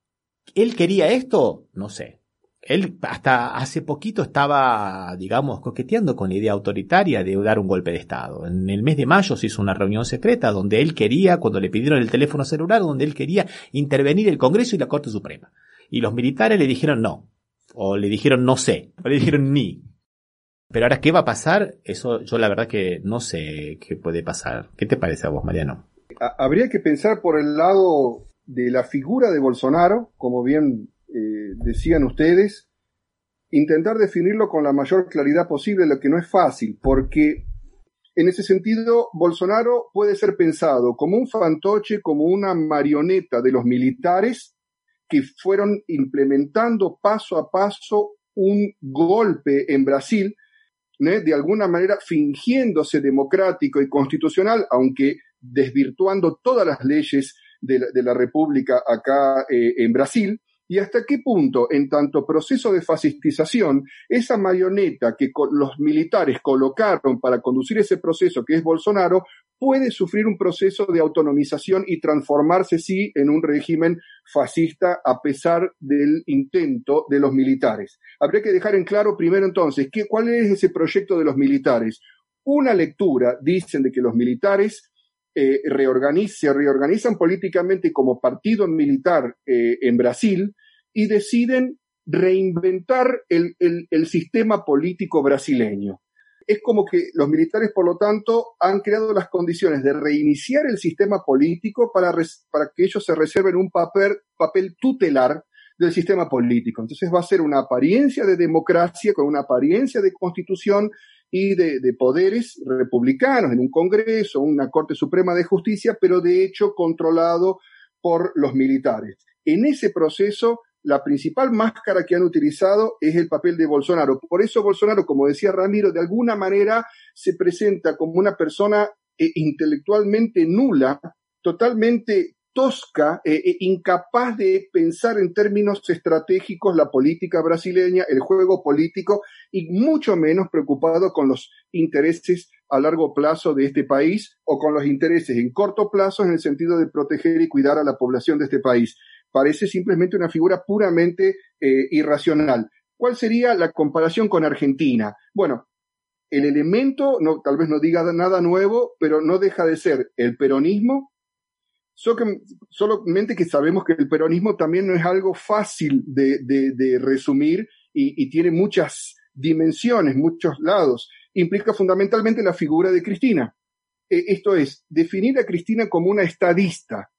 ¿Él quería esto? No sé. Él hasta hace poquito estaba, digamos, coqueteando con la idea autoritaria de dar un golpe de Estado. En el mes de mayo se hizo una reunión secreta donde él quería, cuando le pidieron el teléfono celular, donde él quería intervenir el Congreso y la Corte Suprema. Y los militares le dijeron no. O le dijeron no sé. O le dijeron ni. Pero ahora, ¿qué va a pasar? Eso yo la verdad que no sé qué puede pasar. ¿Qué te parece a vos, Mariano? Habría que pensar por el lado de la figura de Bolsonaro, como bien decían ustedes, intentar definirlo con la mayor claridad posible, lo que no es fácil, porque en ese sentido Bolsonaro puede ser pensado como un fantoche, como una marioneta de los militares que fueron implementando paso a paso un golpe en Brasil, de alguna manera fingiéndose democrático y constitucional, aunque desvirtuando todas las leyes de la República acá en Brasil. Y hasta qué punto, en tanto proceso de fascistización, esa marioneta que los militares colocaron para conducir ese proceso, que es Bolsonaro, puede sufrir un proceso de autonomización y transformarse, sí, en un régimen fascista a pesar del intento de los militares. Habría que dejar en claro primero entonces, ¿cuál es ese proyecto de los militares? Una lectura, dicen, de que los militares se reorganizan políticamente como partido militar en Brasil y deciden reinventar el sistema político brasileño. Es como que los militares, por lo tanto, han creado las condiciones de reiniciar el sistema político para que ellos se reserven un papel tutelar del sistema político. Entonces va a ser una apariencia de democracia con una apariencia de constitución y de poderes republicanos en un Congreso, una Corte Suprema de Justicia, pero de hecho controlado por los militares. En ese proceso, la principal máscara que han utilizado es el papel de Bolsonaro. Por eso Bolsonaro, como decía Ramiro, de alguna manera se presenta como una persona intelectualmente nula, totalmente tosca, incapaz de pensar en términos estratégicos la política brasileña, el juego político, y mucho menos preocupado con los intereses a largo plazo de este país o con los intereses en corto plazo en el sentido de proteger y cuidar a la población de este país. Parece simplemente una figura puramente irracional. ¿Cuál sería la comparación con Argentina? Bueno, el elemento, tal vez no diga nada nuevo, pero no deja de ser el peronismo, solamente que sabemos que el peronismo también no es algo fácil de resumir y tiene muchas dimensiones, muchos lados. Implica fundamentalmente la figura de Cristina. Esto es, definir a Cristina como una estadista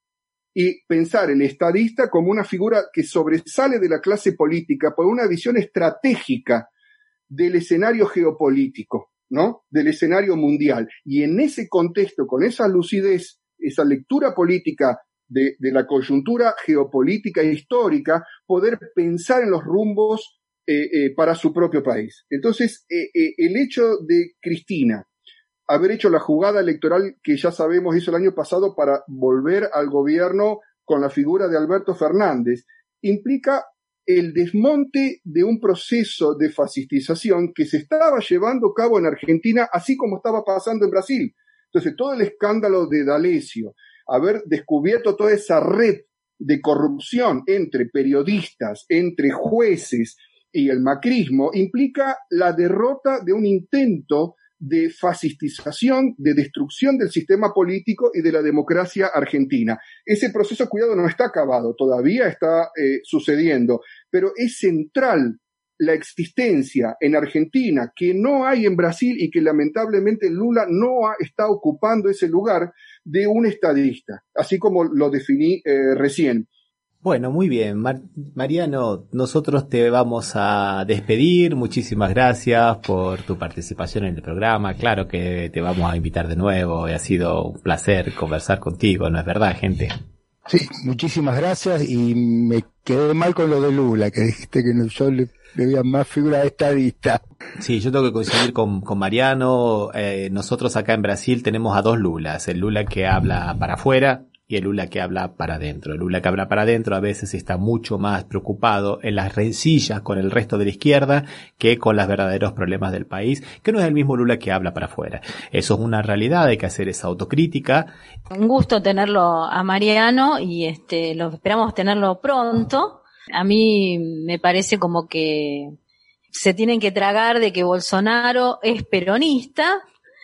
y pensar el estadista como una figura que sobresale de la clase política por una visión estratégica del escenario geopolítico, ¿no? Del escenario mundial. Y en ese contexto, con esa lucidez, esa lectura política de la coyuntura geopolítica e histórica, poder pensar en los rumbos para su propio país. Entonces, el hecho de Cristina haber hecho la jugada electoral que ya sabemos hizo el año pasado para volver al gobierno con la figura de Alberto Fernández, implica el desmonte de un proceso de fascistización que se estaba llevando a cabo en Argentina, así como estaba pasando en Brasil. Entonces, todo el escándalo de D'Alessio, haber descubierto toda esa red de corrupción entre periodistas, entre jueces y el macrismo, implica la derrota de un intento de fascistización, de destrucción del sistema político y de la democracia argentina. Ese proceso, cuidado, no está acabado, todavía está sucediendo, pero es central la existencia en Argentina que no hay en Brasil y que lamentablemente Lula no está ocupando ese lugar de un estadista, así como lo definí recién. Bueno, muy bien, Mariano, nosotros te vamos a despedir. Muchísimas gracias por tu participación en el programa. Claro que te vamos a invitar de nuevo. Ha sido un placer conversar contigo, ¿no es verdad, gente? Sí, muchísimas gracias, y me quedé mal con lo de Lula, que dijiste que yo le veía más figura de estadista. Sí, yo tengo que coincidir con Mariano. Nosotros acá en Brasil tenemos a dos Lulas, el Lula que habla para afuera y el Lula que habla para adentro. El Lula que habla para adentro a veces está mucho más preocupado en las rencillas con el resto de la izquierda que con los verdaderos problemas del país, que no es el mismo Lula que habla para afuera. Eso es una realidad, hay que hacer esa autocrítica. Un gusto tenerlo a Mariano y lo esperamos tenerlo pronto. A mí me parece como que se tienen que tragar de que Bolsonaro es peronista.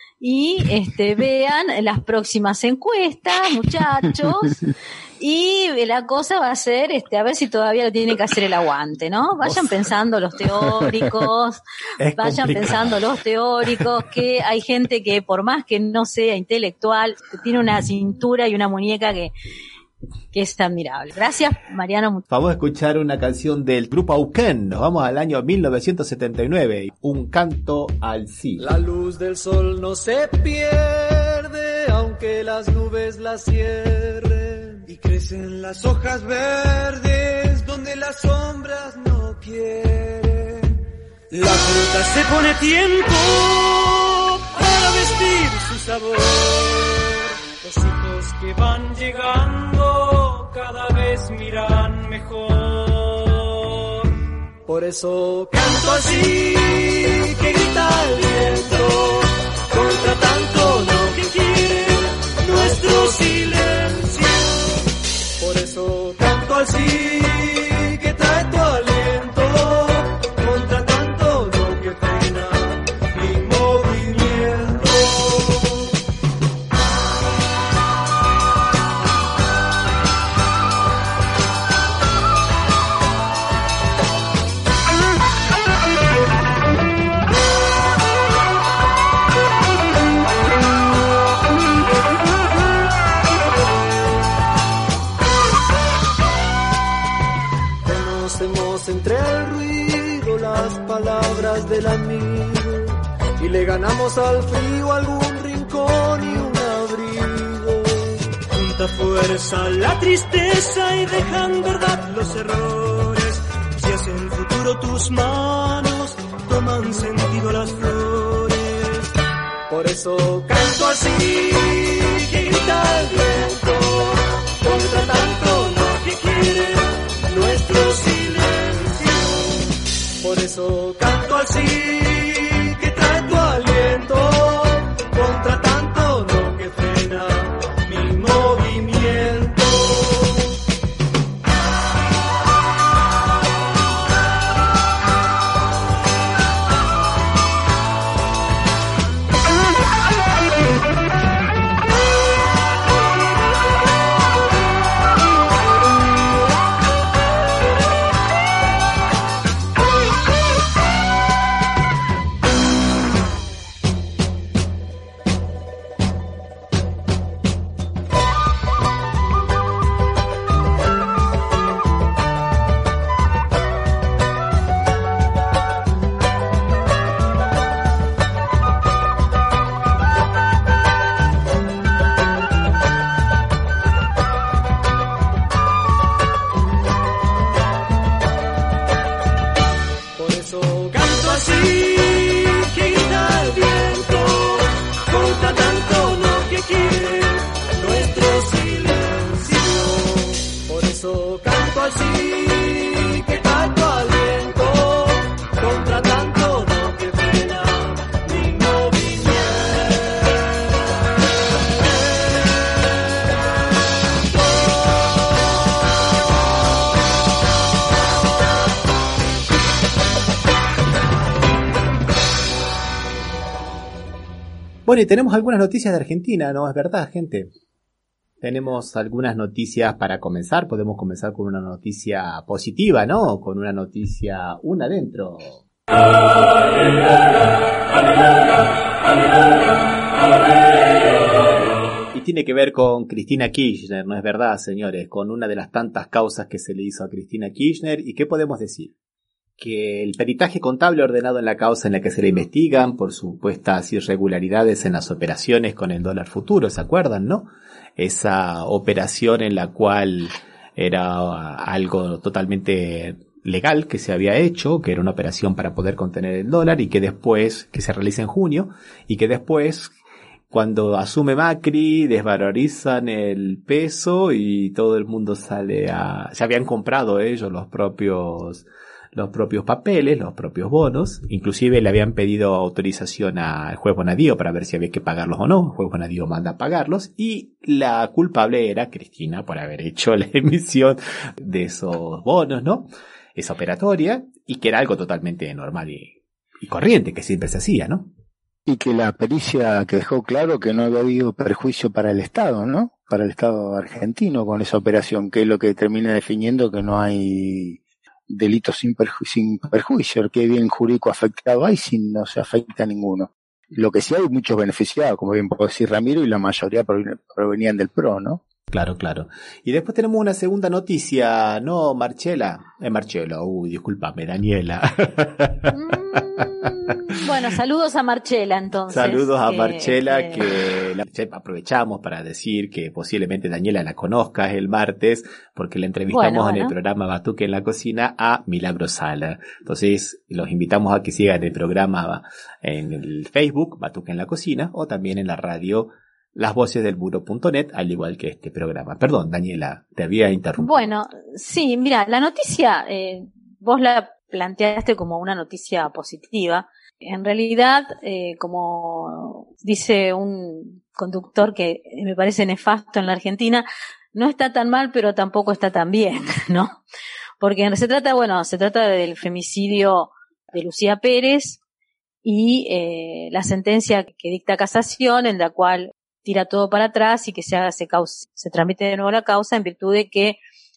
Y vean las próximas encuestas, muchachos, y la cosa va a ser a ver si todavía lo tiene que hacer el aguante, ¿no? Vayan pensando los teóricos, que hay gente que por más que no sea intelectual, tiene una cintura y una muñeca que es admirable. Gracias, Mariano. Vamos a escuchar una canción del grupo Auken. Nos vamos al año 1979. Un canto al sí. La luz del sol no se pierde, aunque las nubes la cierren. Y crecen las hojas verdes, donde las sombras no quieren. La fruta se pone tiempo para vestir su sabor. Los hijos que van llegando cada vez miran mejor. Por eso canto así, que grita el viento, contra tanto lo que quiere nuestro silencio. Por eso canto así, que trae tu aliento, contra tanto lo que frena mi movimiento. Entre el ruido las palabras del amigo y le ganamos al frío algún rincón y un abrigo. Junta fuerza la tristeza y deja en verdad los errores. Si hacia el futuro tus manos toman sentido las flores. Por eso canto así, que grita el viento, contra tanto lo que quiere nuestro silencio. Por eso canto así, que trae tu aliento, contra tanto no que frena mi movimiento. Bueno, y tenemos algunas noticias de Argentina, ¿no? Es verdad, gente. Tenemos algunas noticias para comenzar. Podemos comenzar con una noticia positiva, ¿no? Con una noticia, una adentro. Y tiene que ver con Cristina Kirchner, ¿no es verdad, señores? Con una de las tantas causas que se le hizo a Cristina Kirchner. ¿Y qué podemos decir? Que el peritaje contable ordenado en la causa en la que se le investigan por supuestas irregularidades en las operaciones con el dólar futuro, ¿se acuerdan, no? Esa operación en la cual era algo totalmente legal que se había hecho, que era una operación para poder contener el dólar y que después, que se realiza en junio, y que después, cuando asume Macri, desvalorizan el peso y todo el mundo sale a... Ya habían comprado ellos los propios papeles, los propios bonos, inclusive le habían pedido autorización al juez Bonadío para ver si había que pagarlos o no. El juez Bonadío manda a pagarlos y la culpable era Cristina por haber hecho la emisión de esos bonos, ¿no? Esa operatoria, y que era algo totalmente normal y corriente, que siempre se hacía, ¿no? Y que la pericia que dejó claro que no había habido perjuicio para el Estado, ¿no? Para el Estado argentino con esa operación, que es lo que termina definiendo que no hay delitos sin perjuicio, que bien jurídico afectado hay si no se afecta a ninguno. Lo que sí hay muchos beneficiados, como bien puedo decir Ramiro, y la mayoría provenían del PRO, ¿no? Claro, claro. Y después tenemos una segunda noticia, ¿no, Marchela? Marchela, discúlpame, Daniela. Bueno, saludos a Marchela, entonces. Saludos a Marchela, que aprovechamos para decir que posiblemente Daniela la conozca el martes, porque la entrevistamos en el programa Batuque en la Cocina a Milagro Sala. Entonces, los invitamos a que sigan el programa en el Facebook, Batuque en la Cocina, o también en la radio lasvocesdelmuro.net, al igual que este programa. Perdón, Daniela, te había interrumpido. Bueno, sí, mira, la noticia, vos la planteaste como una noticia positiva. En realidad, como dice un conductor que me parece nefasto en la Argentina, no está tan mal, pero tampoco está tan bien, ¿no? Porque se trata del femicidio de Lucía Pérez y la sentencia que dicta casación, en la cual tira todo para atrás y que se tramite de nuevo la causa, en virtud de que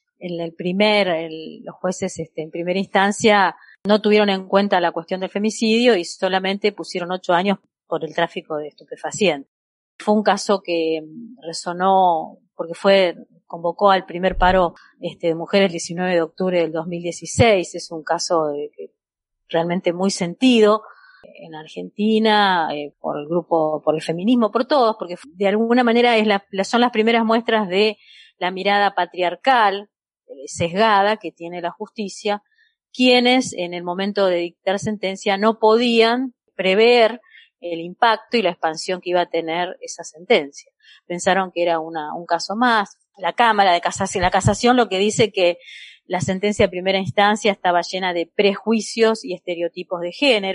los jueces en primera instancia no tuvieron en cuenta la cuestión del femicidio y solamente pusieron 8 años por el tráfico de estupefacientes. Fue un caso que resonó porque convocó al primer paro de mujeres el 19 de octubre del 2016. Es un caso realmente muy sentido en Argentina, por el feminismo, por todos, porque de alguna manera son las primeras muestras de la mirada patriarcal, sesgada, que tiene la justicia, quienes en el momento de dictar sentencia no podían prever el impacto y la expansión que iba a tener esa sentencia. Pensaron que era un caso más. La Cámara de Casación, la Casación lo que dice que la sentencia de primera instancia estaba llena de prejuicios y estereotipos de género.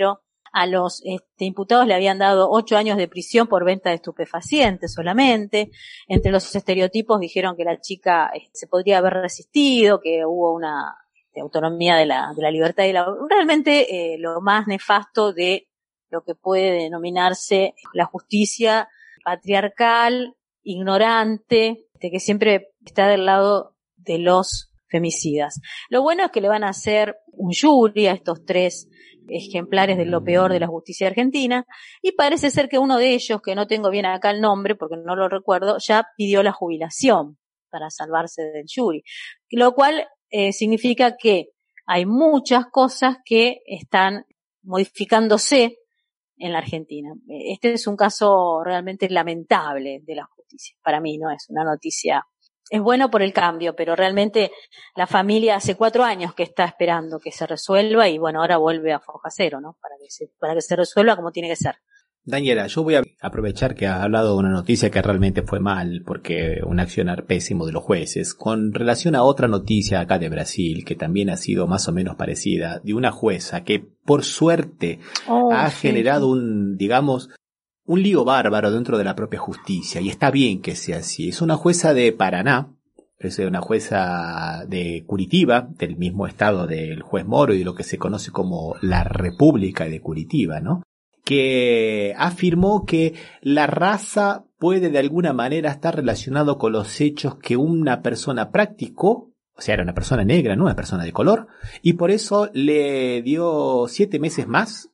A los imputados le habían dado 8 años de prisión por venta de estupefacientes solamente. Entre los estereotipos dijeron que la chica se podría haber resistido, que hubo una autonomía de la libertad y realmente lo más nefasto de lo que puede denominarse la justicia patriarcal, ignorante, que siempre está del lado de los femicidas. Lo bueno es que le van a hacer un jury a estos 3 ejemplares de lo peor de la justicia argentina, y parece ser que uno de ellos, que no tengo bien acá el nombre porque no lo recuerdo, ya pidió la jubilación para salvarse del jury, lo cual significa que hay muchas cosas que están modificándose en la Argentina. Este es un caso realmente lamentable de la justicia. Para mí no es una noticia. Es bueno por el cambio, pero realmente la familia hace 4 años que está esperando que se resuelva y bueno, ahora vuelve a foja cero, ¿no? Para que se resuelva como tiene que ser. Daniela, yo voy a aprovechar que has hablado de una noticia que realmente fue mal, porque un accionar pésimo de los jueces, con relación a otra noticia acá de Brasil, que también ha sido más o menos parecida, de una jueza que por suerte ha generado un lío bárbaro dentro de la propia justicia, y está bien que sea así. Es una jueza de Paraná, es una jueza de Curitiba, del mismo estado del juez Moro y de lo que se conoce como la República de Curitiba, ¿no? Que afirmó que la raza puede de alguna manera estar relacionado con los hechos que una persona practicó, o sea, era una persona negra, no una persona de color, y por eso le dio 7 meses más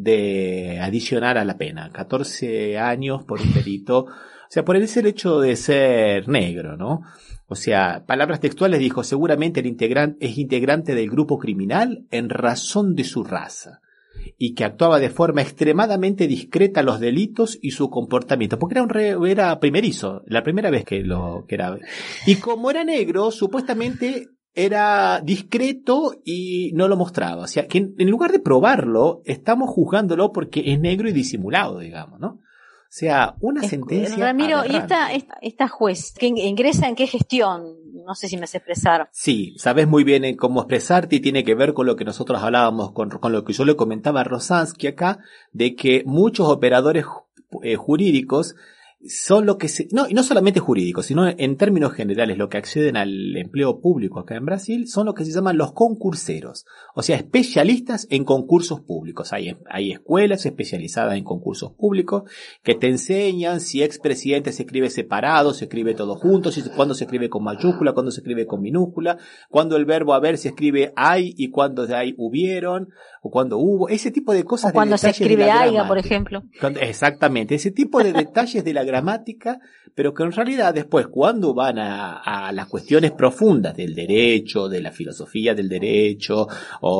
de adicionar a la pena, 14 años por un delito, o sea, por el hecho de ser negro, ¿no? O sea, palabras textuales dijo, seguramente es integrante del grupo criminal en razón de su raza, y que actuaba de forma extremadamente discreta los delitos y su comportamiento, porque era primerizo, la primera vez que era. Y como era negro, supuestamente era discreto y no lo mostraba. O sea, que en lugar de probarlo, estamos juzgándolo porque es negro y disimulado, digamos, ¿no? O sea, una sentencia. Ramiro, aberrante. ¿Y esta juez que ingresa en qué gestión? No sé si me sé expresar. Sí, sabes muy bien en cómo expresarte y tiene que ver con lo que nosotros hablábamos, con lo que yo le comentaba a Rosansky acá, de que muchos operadores jurídicos son lo que y no solamente jurídicos, sino en términos generales, lo que acceden al empleo público acá en Brasil son lo que se llaman los concurseros, o sea, especialistas en concursos públicos. Hay escuelas especializadas en concursos públicos que te enseñan si expresidente se escribe separado, se escribe todo junto, cuándo se escribe con mayúscula, cuándo se escribe con minúscula, cuándo el verbo haber se escribe hay y cuándo de hay hubieron, o cuando hubo, ese tipo de cosas. O cuando se escribe haiga, por ejemplo. Exactamente, ese tipo de detalles de la gramática, pero que en realidad después, cuando van a las cuestiones profundas del derecho, de la filosofía del derecho,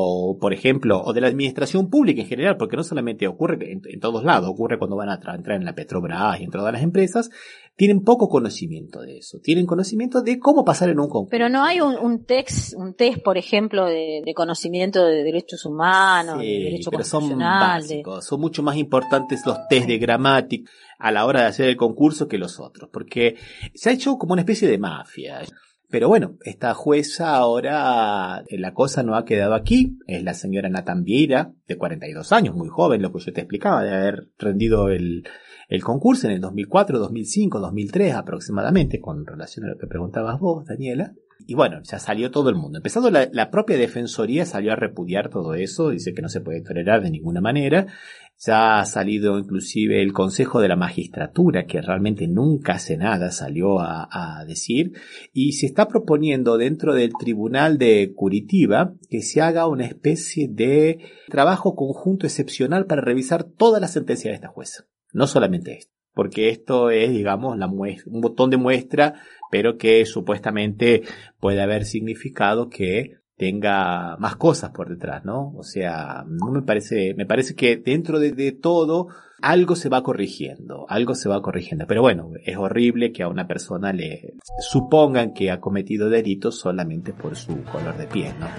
o por ejemplo, o de la administración pública en general, porque no solamente ocurre en todos lados, ocurre cuando van a entrar en la Petrobras y en todas las empresas, tienen poco conocimiento de eso, tienen conocimiento de cómo pasar en un concurso. Pero no hay un test, por ejemplo, de conocimiento de derechos humanos, sí, de derecho pero constitucional. Son básicos, son mucho más importantes los test de gramática a la hora de hacer el concurso que los otros, porque se ha hecho como una especie de mafia. Pero bueno, esta jueza ahora, la cosa no ha quedado aquí, es la señora Nathan Vieira, de 42 años, muy joven, lo que yo te explicaba, de haber rendido el concurso en el 2004, 2005, 2003 aproximadamente, con relación a lo que preguntabas vos, Daniela. Y bueno, ya salió todo el mundo. Empezando la propia Defensoría salió a repudiar todo eso, dice que no se puede tolerar de ninguna manera. Ya ha salido inclusive el Consejo de la Magistratura, que realmente nunca hace nada, salió a decir, y se está proponiendo dentro del Tribunal de Curitiba que se haga una especie de trabajo conjunto excepcional para revisar todas las sentencias de esta jueza, no solamente esta, porque esto es, digamos, un botón de muestra, pero que supuestamente puede haber significado que tenga más cosas por detrás, ¿no? O sea, no me parece que dentro de todo algo se va corrigiendo, pero bueno, es horrible que a una persona le supongan que ha cometido delitos solamente por su color de piel, ¿no?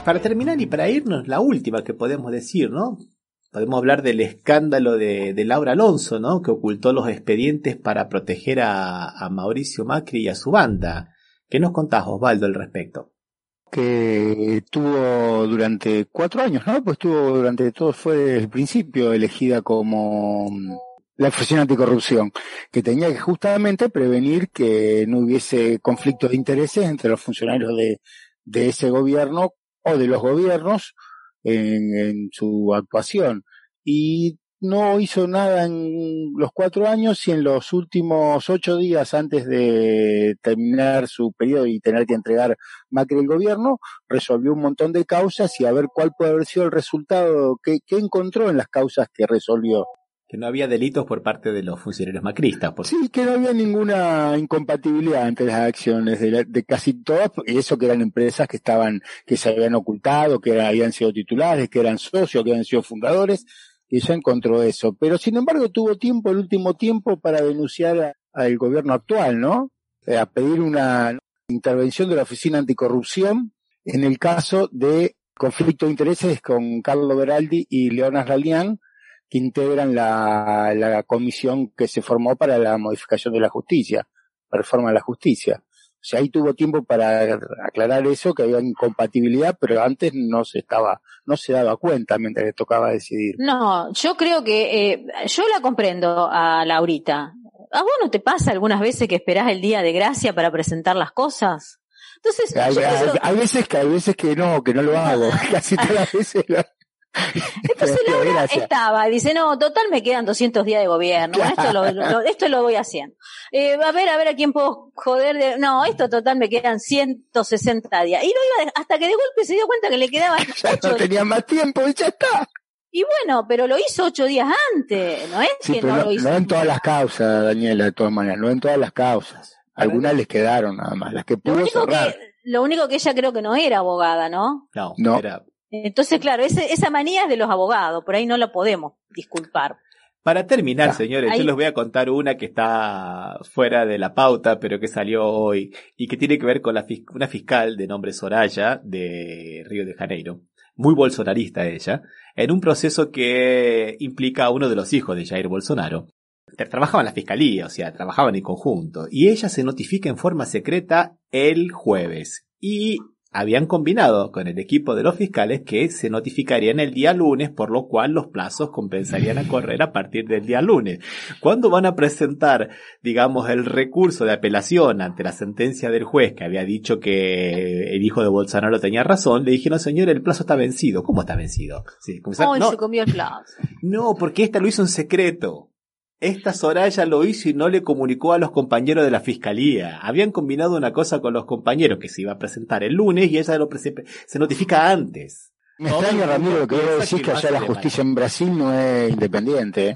Para terminar y para irnos, la última que podemos decir, ¿no? Podemos hablar del escándalo de Laura Alonso, ¿no? Que ocultó los expedientes para proteger a Mauricio Macri y a su banda. ¿Qué nos contás, Osvaldo, al respecto? Que estuvo durante 4 años, ¿no? Pues estuvo durante todo, fue desde el principio elegida como la Oficina Anticorrupción, que tenía que justamente prevenir que no hubiese conflictos de intereses entre los funcionarios de ese gobierno o de los gobiernos en su actuación. Y no hizo nada en los 4 años y en los últimos 8 días antes de terminar su periodo y tener que entregar Macri el gobierno, resolvió un montón de causas y a ver cuál puede haber sido el resultado, qué encontró en las causas que resolvió. Que no había delitos por parte de los funcionarios macristas. Sí, que no había ninguna incompatibilidad entre las acciones de casi todas, y eso que eran empresas que se habían ocultado, que habían sido titulares, que eran socios, que habían sido fundadores, y ella encontró eso. Pero sin embargo tuvo el último tiempo para denunciar al gobierno actual, ¿no? A pedir una intervención de la Oficina Anticorrupción en el caso de conflicto de intereses con Carlo Beraldi y Leonas Ralián, que integran la comisión que se formó para la modificación de la justicia, la reforma de la justicia. O sea, ahí tuvo tiempo para aclarar eso, que había incompatibilidad, pero antes no se daba cuenta mientras le tocaba decidir. No, yo creo que, yo la comprendo a Laurita. ¿A vos no te pasa algunas veces que esperás el día de gracia para presentar las cosas? Entonces, hay veces que no lo hago, casi todas las veces Entonces Laura dice, no, total me quedan 200 días de gobierno, claro. Esto lo voy haciendo. A ver a quién puedo joder no, esto total me quedan 160 días. Y no iba hasta que de golpe se dio cuenta que le quedaban 8 no tenía más tiempo y ya está. Y bueno, pero lo hizo 8 días antes, ¿no es? Sí, que no lo hizo. No en todas las causas, Daniela, de todas maneras, no en todas las causas. Algunas les quedaron nada más, las que pudo cerrar. Lo único que ella creo que no era abogada, ¿no? No. Era... Entonces, claro, esa manía es de los abogados, por ahí no lo podemos disculpar. Para terminar, señores, yo les voy a contar una que está fuera de la pauta, pero que salió hoy, y que tiene que ver con una fiscal de nombre Soraya, de Río de Janeiro, muy bolsonarista ella, en un proceso que implica a uno de los hijos de Jair Bolsonaro. Trabajaban en la fiscalía, o sea, trabajaban en conjunto, y ella se notifica en forma secreta el jueves, y habían combinado con el equipo de los fiscales que se notificarían el día lunes, por lo cual los plazos comenzarían a correr a partir del día lunes. ¿Cuándo van a presentar, digamos, el recurso de apelación ante la sentencia del juez que había dicho que el hijo de Bolsonaro tenía razón? Le dijeron, señor, el plazo está vencido. ¿Cómo está vencido? Sí, se comió el plazo. No, porque esta lo hizo en secreto. Esta Soraya lo hizo y no le comunicó a los compañeros de la fiscalía. Habían combinado una cosa con los compañeros que se iba a presentar el lunes y ella se notifica antes. Me extraña, Ramiro, lo que vos decís que allá la justicia en Brasil no es independiente.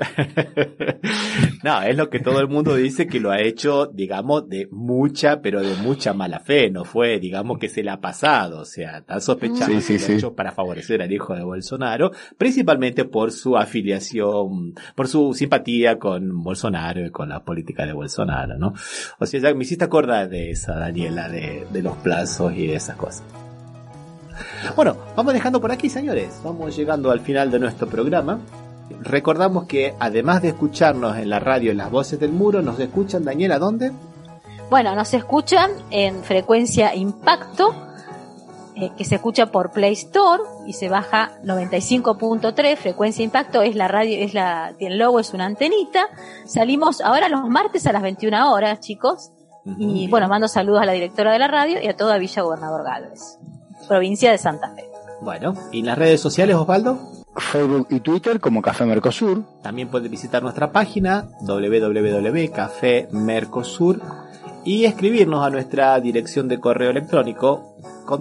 No, es lo que todo el mundo dice, que lo ha hecho, digamos, de mucha mala fe. No fue, digamos, que se le ha pasado. O sea, están sospechando que lo ha hecho para favorecer al hijo de Bolsonaro, principalmente por su afiliación, por su simpatía con Bolsonaro y con la política de Bolsonaro, ¿no? O sea, ya me hiciste acordar de esa, Daniela, de los plazos y de esas cosas. Bueno, vamos dejando por aquí, señores. Vamos llegando al final de nuestro programa. Recordamos que además de escucharnos en la radio en Las Voces del Muro, nos escuchan, Daniela, ¿dónde? Bueno, nos escuchan en Frecuencia Impacto, que se escucha por Play Store y se baja 95.3. Frecuencia Impacto es la radio, el logo es una antenita. Salimos ahora los martes a las 21 horas, chicos. Y bueno, mando saludos a la directora de la radio y a toda Villa Gobernador Galvez, provincia de Santa Fe. Bueno, ¿y en las redes sociales, Osvaldo? Facebook y Twitter como Café Mercosur. También puedes visitar nuestra página www.cafemercosur y escribirnos a nuestra dirección de correo electrónico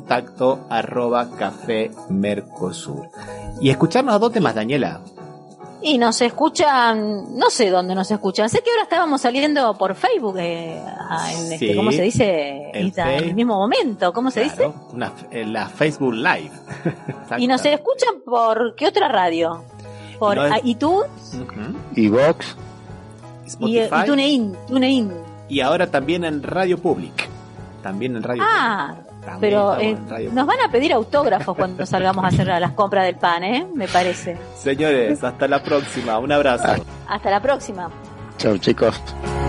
contacto@cafemercosur. Y escucharnos a dónde más, Daniela. Y nos escuchan, no sé dónde nos escuchan. Sé que ahora estábamos saliendo por Facebook, ¿cómo se dice? En el mismo momento, ¿cómo se dice? La Facebook Live. Y nos escuchan por, ¿qué otra radio? Por iTunes. iVoox. Spotify. Y TuneIn. Y ahora también en Radio Public. También en Radio También pero en Radio nos van a pedir autógrafos cuando salgamos a hacer las compras del pan, me parece. Señores, hasta la próxima. Un abrazo. Hasta la próxima. Chao, chicos.